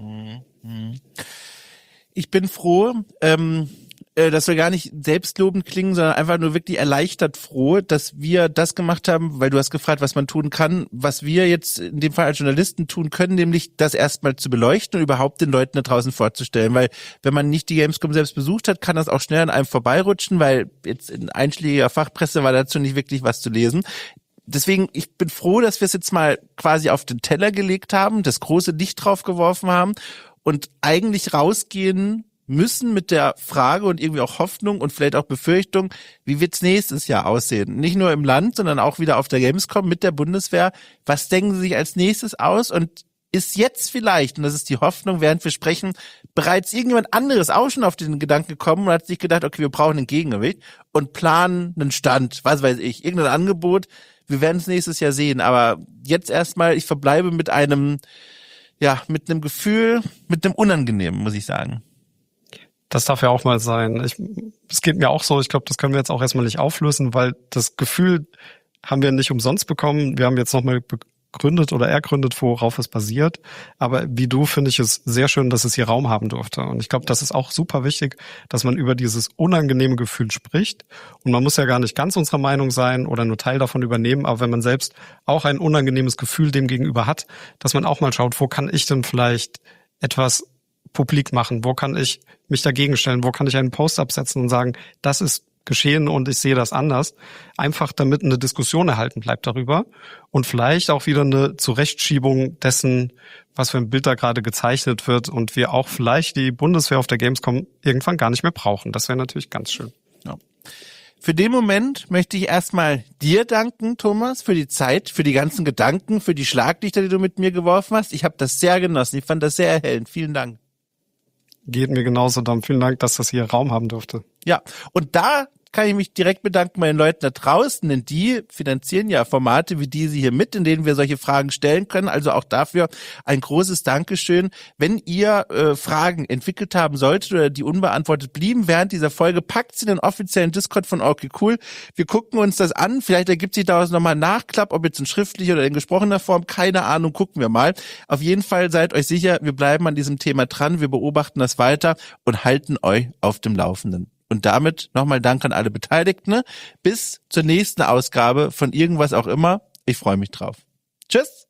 Ich bin froh, dass wir gar nicht selbstlobend klingen, sondern einfach nur wirklich erleichtert froh, dass wir das gemacht haben, weil du hast gefragt, was man tun kann, was wir jetzt in dem Fall als Journalisten tun können, nämlich das erstmal zu beleuchten und überhaupt den Leuten da draußen vorzustellen, weil wenn man nicht die Gamescom selbst besucht hat, kann das auch schnell an einem vorbeirutschen, weil jetzt in einschlägiger Fachpresse war dazu nicht wirklich was zu lesen. Deswegen, ich bin froh, dass wir es jetzt mal quasi auf den Teller gelegt haben, das große Licht drauf geworfen haben und eigentlich rausgehen müssen mit der Frage und irgendwie auch Hoffnung und vielleicht auch Befürchtung, wie wird's nächstes Jahr aussehen? Nicht nur im Land, sondern auch wieder auf der Gamescom mit der Bundeswehr. Was denken Sie sich als nächstes aus? Und ist jetzt vielleicht, und das ist die Hoffnung, während wir sprechen, bereits irgendjemand anderes auch schon auf den Gedanken gekommen und hat sich gedacht, okay, wir brauchen ein Gegengewicht und planen einen Stand, was weiß ich, irgendein Angebot. Wir werden es nächstes Jahr sehen. Aber jetzt erstmal, ich verbleibe mit einem Gefühl, mit einem Unangenehmen, muss ich sagen. Das darf ja auch mal sein. Es geht mir auch so, ich glaube, das können wir jetzt auch erstmal nicht auflösen, weil das Gefühl haben wir nicht umsonst bekommen. Wir haben jetzt nochmal begründet oder ergründet, worauf es basiert. Aber wie du finde ich es sehr schön, dass es hier Raum haben durfte. Und ich glaube, das ist auch super wichtig, dass man über dieses unangenehme Gefühl spricht. Und man muss ja gar nicht ganz unserer Meinung sein oder nur Teil davon übernehmen. Aber wenn man selbst auch ein unangenehmes Gefühl dem gegenüber hat, dass man auch mal schaut, wo kann ich denn vielleicht etwas publik machen? Wo kann ich mich dagegen stellen? Wo kann ich einen Post absetzen und sagen, das ist geschehen und ich sehe das anders? Einfach damit eine Diskussion erhalten bleibt darüber und vielleicht auch wieder eine Zurechtschiebung dessen, was für ein Bild da gerade gezeichnet wird und wir auch vielleicht die Bundeswehr auf der Gamescom irgendwann gar nicht mehr brauchen. Das wäre natürlich ganz schön. Ja. Für den Moment möchte ich erstmal dir danken, Thomas, für die Zeit, für die ganzen Gedanken, für die Schlaglichter, die du mit mir geworfen hast. Ich habe das sehr genossen. Ich fand das sehr erhellend. Vielen Dank. Geht mir genauso, dann vielen Dank, dass das hier Raum haben durfte. Ja, und da kann ich mich direkt bedanken bei den Leuten da draußen, denn die finanzieren ja Formate wie diese hier mit, in denen wir solche Fragen stellen können. Also auch dafür ein großes Dankeschön. Wenn ihr Fragen entwickelt haben solltet oder die unbeantwortet blieben während dieser Folge, packt sie in den offiziellen Discord von Okay Cool. Wir gucken uns das an. Vielleicht ergibt sich daraus nochmal ein Nachklapp, ob jetzt in schriftlicher oder in gesprochener Form. Keine Ahnung, gucken wir mal. Auf jeden Fall seid euch sicher, wir bleiben an diesem Thema dran. Wir beobachten das weiter und halten euch auf dem Laufenden. Und damit nochmal Dank an alle Beteiligten. Bis zur nächsten Ausgabe von irgendwas auch immer. Ich freue mich drauf. Tschüss.